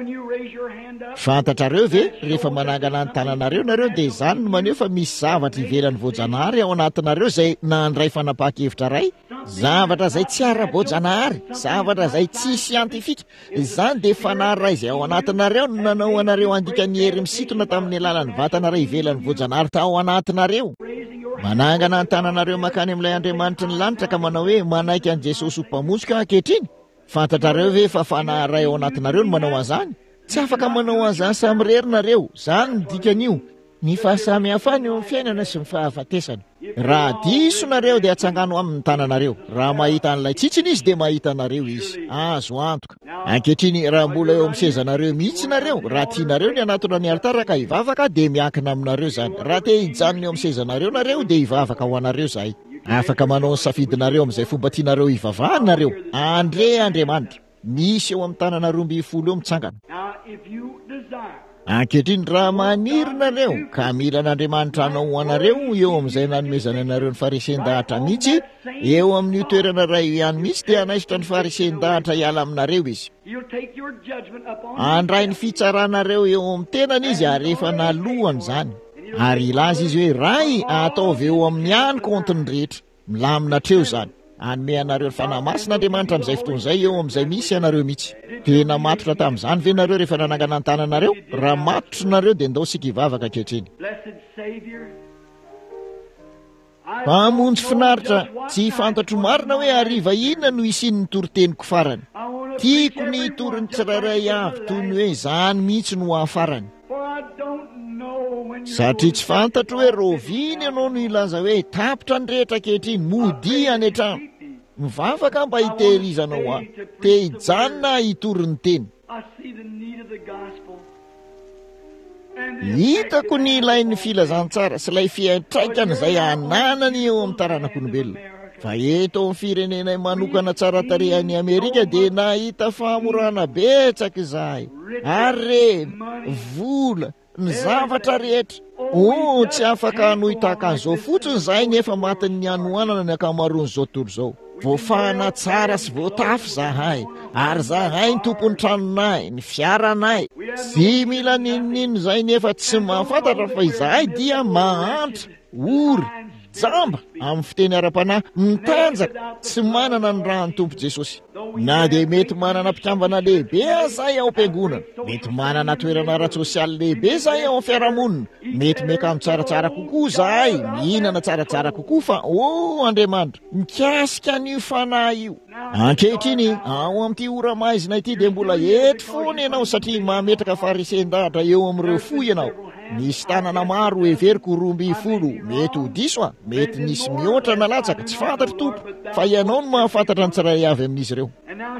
Fantatrareo ve rehefa manangana ny tananareo nareo dia izany no maneho fa misy zavatra ivelan'ny voajanahary ao anatinareo izay nandray fanapaka-hevitra ray? Zavatra izay tsy ara-boajanahary, zavatra izay tsy siantifika, izany dia fanahy ray izay ao anatinareo no nanao anareo andika ny hery misintona tamin'ny alalan'ny vatana ray ivelan'ny voajanahary tao anatinareo. Manangana ny tananareo makany amin'ilay Andriamanitra ny lanitra ka manao hoe manaiky an' Jesosy ho mpamonjy ankehitriny. Fantatrareo ve fa fanahy ray ao anatinareo no manao an'izany? Tsy afaka manao an'izany samirery nareo. Zany ny dikan'io, ny fahasamihafany eo amin'ny fiainana sy ny fahafatesana. Raha diso nareo dia atsangano amin'ny tananareo. Raha mahita an'ilay tsitsiny izy dia mahita nareo izy. Azo antoka. Ankehitriny raha mbola eo amin'ny sezanareo mihitsy nareo, raha tianareo ny anatona ny altara ka hivavaka dia miankina aminareo zany. Raha te hijanona eo amin'ny sezanareo nareo dia hivavaka ho anareo zahay. Afaka manao ny safidinareo amin'izay fomba tianareo hivavahana nareo. Andre Andriamanitra, misy eo amin'ny tanana roa amby folo eo mitsangana. Ankehitriny raha maniry nareo ka mila n'Andriamanitra hanao ho anareo eo amin'izay nanomezana anareo ny farisean-dahatra mihitsy, eo amin'ny toerana ray ihany mihitsy dia hanaisotra ny farisean-dahatra hiala aminareo izy. Andray ny fitsaranareo eo amin'ny tenany izy ary efa nalohany zany. Ary ilaza izy hoe ray ataovy eo amin'ny any kontiny rehetra, milamina treo zany. anome anareo fanahy masina Andriamanitra amin'izay fotoana izay eo amin'izay misy ianareo mihitsy. Dia namatotra tamin'izany ve nareo rehefa nanangana ny tananareo? Raha matotry nareo dia ndao sika hivavaka ankehitriny. Mpamonjy finaritra, tsy fantatro marina hoe hariva inona no isian'ny toroteniko farany. Tiako ny torony tsirairay avy toy ny hoe izany mihitsy no hafarany. Satria tsy fantatro hoe roviny ianao no ilaza hoe tapitra ny rehetra ankehitriny, mody any an-trano. Mivavaka mba hitehirizanao aho, te hijanona hitorony teny. Hitako ny ilain'ny filazantsara sy ilay fiantraikany izay ananany eo amin'ny taranak'olombelona. Fa eto amin'ny firenenay manokana tsara tarehan'ny Amerika dia nahita famorana betsaka izahay. Are, vola, ny zavatra rehetra. O, tsy afaka hanohy tahaka an'izao fotsiny izahay nefa matin'ny hanohanana ny ankamaroan'izao tontolo izao. Voafahana tsara sy voatafy izahay, ary izahay ny tompon'ny tranonay, ny fiaranay. Tsy mila ninonino izay nefa tsy mahafantatra fa izahay dia mahantra, ory, jamba amin'ny fiteny ara-panahy, mitanjaka, tsy manana ny rahan'ny tompo Jesosy. Na dia mety manana mpikambana lehibe izahay ao am-piangonana, mety manana toerana ara-tsosialy lehibe izahay ao amin'ny fiarahamonina, mety mekamo tsaratsara kokoa izahay, mihinana tsaratsara kokoa fa o Andriamanitra, mikasika an'io fanahy io. Ankehitriny ao amin'ity ora maizina ity dia mbola eto foana ianao satria mametraka farisen-dahatra eo amin'ireo fo ianao. Nisy tanana maro everiko roa amby folo, mety ho diso a, mety nisy mihoatra nalatsaka, tsy fantatro tompo, fa ianao no mahafantatra ny tsirairay avy amin'izy ireo.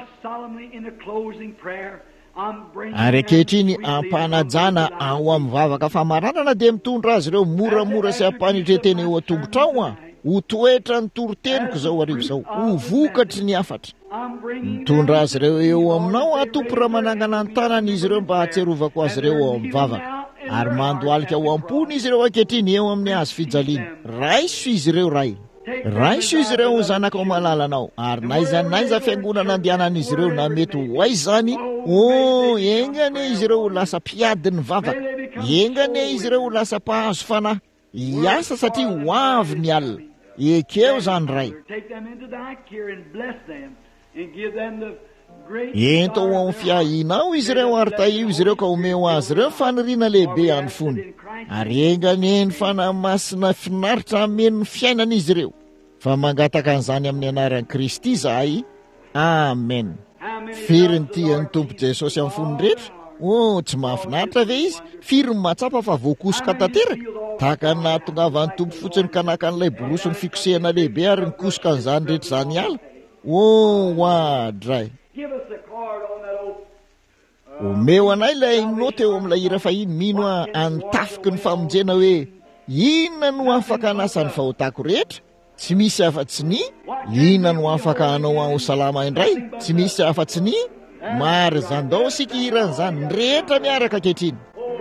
Ary ankehitriny ampanajana ao amin'ny vavaka famaranana dia mitondra azy ireo moramora sy ampanitreteny eo an-tongotra ao a. Ho toetra ny toroteniko izao arivo izao, ho vokatry ny afatra. Mitondra azy ireo eo aminao atompo raha manangana ny tanany izy ireo mba hatserovako azy ireo ao amin'ny vavaka. Ary mandoalika ho ampony izy ireo ankehitriny eo amin'ny hazo fijaliana. Raiso izy ireo ray. Raiso izy ireo zanaka ao malalanao, ary naiza naiza fiangonana andehanan'izy ireo na mety ho aiza izany. O, engane izy ireo ho lasa mpiadiny vavaka, engane izy ireo ho lasa mpahazo fanahy. Iasa satria ho avy ny alina. Ekeo izany ray. Ento ao amin'ny fiahinao izy ireo ary taio izy ireo ka omeo azy ireo faniriana lehibe any fony. Ary enganeny fanahy masina finaritra ameno ny fiainan'izy ireo. Fa mangataka an'izany amin'ny anaran'i Kristy izahay. Amen. Firy ny tian'ny Tompo Jesosy amin'ny foniny rehetra. O, tsy mahafinaritra ve izy? Firy ny mahatsapa fa voakosoka tanteraka. Tahaka ny nahatongavan'ny Tompo fotsiny ka naka an'ilay borosy ny fikosehana lehibe ary nikosoka an'izany rehetra izany ala. O, hoadray. Omeo anay ilay noty eo amin'ilay hira fahiny, mino a antafiky ny famonjena hoe inona no afaka hanasany fahotako rehetra? Tsy misy afa-tsy ny. Inona no afaka hanao ao salama indray? Tsy misy afa-tsy ny. Mary zandao sika hiran'izany ny rehetra miaraka ankehitriny.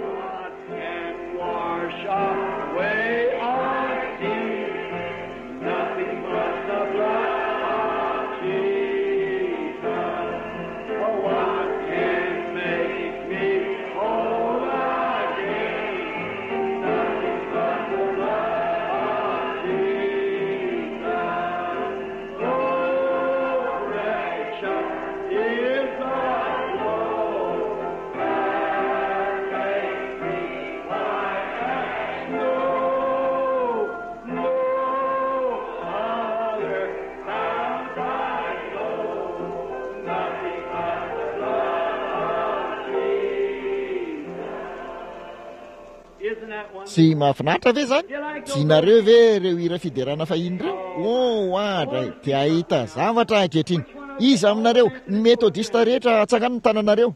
Tsy mahafinaritra ve zany? Tsy nareo ve ireo hira fiderana fahiny ireo? O, hoadray, te ahita zavatra ankehitriny. Iza aminareo ny metodista rehetra atsangano ny tananareo?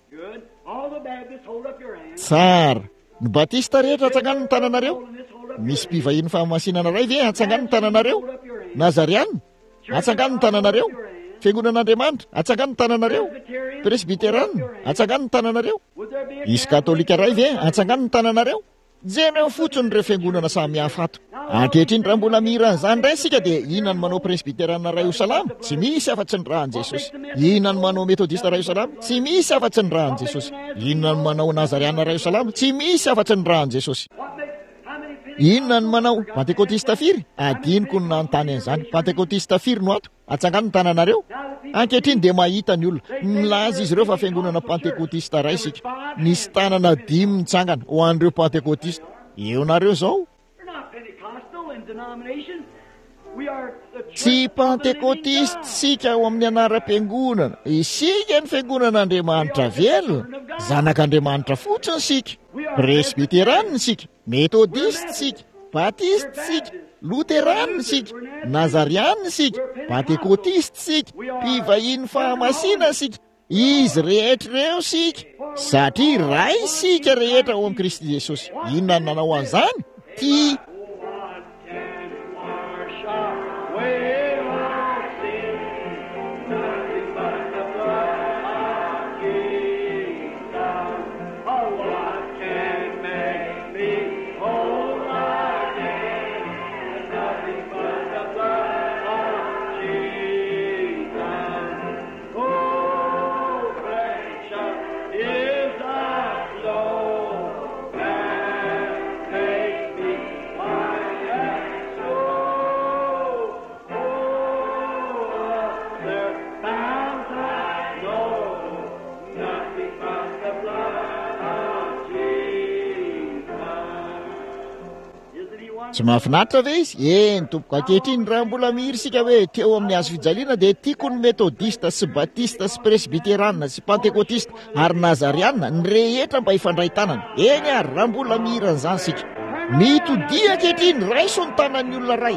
Tsara. Ny batista rehetra atsangano ny tananareo? Misy mpivahiny fahamasinana ray ve atsangano ny tananareo? Nazariana atsangano ny tananareo? Fiangonan'Andriamanitra atsangano ny tananareo? Presbiterana atsangano ny tananareo? Isy katolika ray ve atsangano ny tananareo? Jereo fotsiny ireo fiangonana samy hafa ato. Ankehitriny raha mbola mihira an'izany indray isika dia inona no manao presbiterana ray ho salama? Tsy misy afa-tsy ny rahan'i Jesosy. Inona no manao metodista ray ho salama? Tsy misy afa-tsy ny rahan'i Jesosy. Inona no manao nazariana ray ho salama? Tsy misy afa-tsy ny rahan'i Jesosy. inona ny manao pentekotista firy adiniko ny nanontany an'izany pentekotista firy no ato atsangano ny tananareo ankehitriny dia mahita ny olona milaza izy ireo fa fiangonana pentekotista ray isika nisy tanana dimy mitsangana ho an'ireo pentekotista eo nareo zao tsy pentekotista sika ao amin'ny anaram-piangonana isika ny fiangonan'Andriamanitra velona zanak'Andriamanitra fotsiny sika presbiteranina sika metodista sika batista sika luteranina sika nazarianina sika pentekotista sika mpivahiny fahamasina sika izy rehetra reo sika satria ray sika rehetra ao amin'i Kristy Jesosy inona ny nanao an'izany ty tsy mahafinaritra ve izy eny tompoko ankehitriny raha mbola mihiry sika hoe teo amin'ny hazo fijaliana dia tiako ny metodista sy batista sy presbiteranina sy pentekotista ary nazarianina ny rehetra mba hifandray tanana eny ary raha mbola mihiry an'izany sika mitodia ankehitriny raiso ny tanan'ny olona ray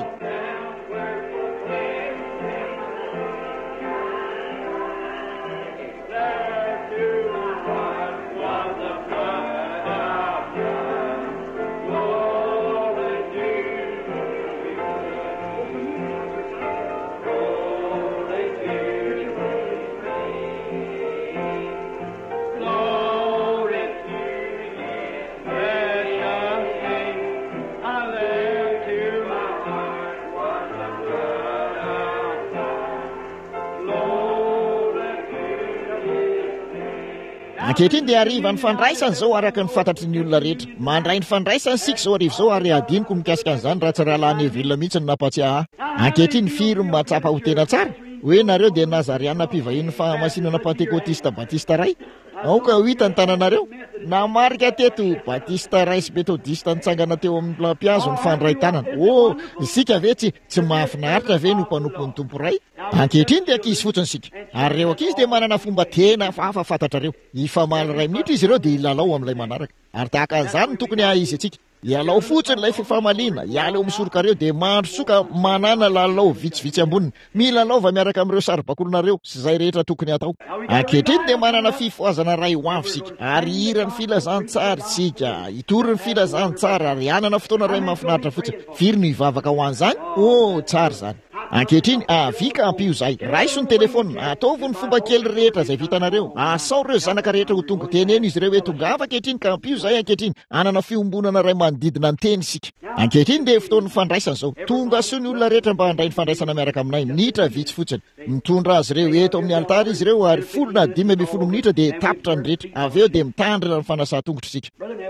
ankehitriny dia ariva ny fandraisany zao araka ny fantatry ny olona rehetra mandray ny fandraisany sika zao ariva zao ary adiniko mikasika an'izany raha tsy raha lany velona mihitsy ny nampatsiaha ankehitriny firy ny mahatsapa ho tena tsara hoe nareo dia nazariana mpivahiny fahamasinana pentekotista batista ray aoka ho hita ny tananareo namarika teto batista ray sy metodista nitsangana teo amin'ny lampiazo ny fandray tanana o isika ve tsy tsy mahafinaritra ve no mpanompo ny tompo ray ankehitriny dia ankizy fotsiny sika ary reo ankizy dia manana fomba tena fahafa fantatrareo ifamaly ray minitra izy ireo dia ilalao amin'ilay manaraka ary tahaka an'izany ny tokony ahizy atsika ialao fotsiny ilay fifamalina iala eo misorokareo dia mandro soka manana lalao vitsivitsy amboniny milalaova miaraka amin'ireo saribakolonareo sy zay rehetra tokony atao ankehitriny dia manana fifoazana ray ho avy sika ary hirany filazantsara sika itoriny filazantsara ary anana fotoana ray mahafinaritra fotsiny firy no hivavaka ho an'izany o tsara zany ankehitriny avika ampio zay raiso ny telefona ataovy ny fomba kely rehetra zay vitanareo asao ireo zanaka rehetra ho tonga teneny izy ireo hoe tonga afa ankehitriny ka ampio zay ankehitriny anana fiombonana ray manodidina ny teny sika ankehitriny dia fotoan'ny fandraisana zao tonga so ny olona rehetra mba handray ny fandraisana miaraka aminay minitra vitsy fotsiny mitondra azy ireo eto amin'ny altara izy ireo ary folona dimy amby folo minitra dia tapitra ny rehetra avy eo dia mitandrina ny fanasaha-tongotra sika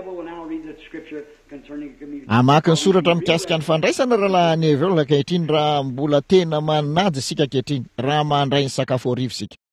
amaka ny soratra mikasika ny fandraisana raha laha ny aveo ankehitriny raha mbola tena manajy sika ankehitriny raha mandray ny sakafo arivo sika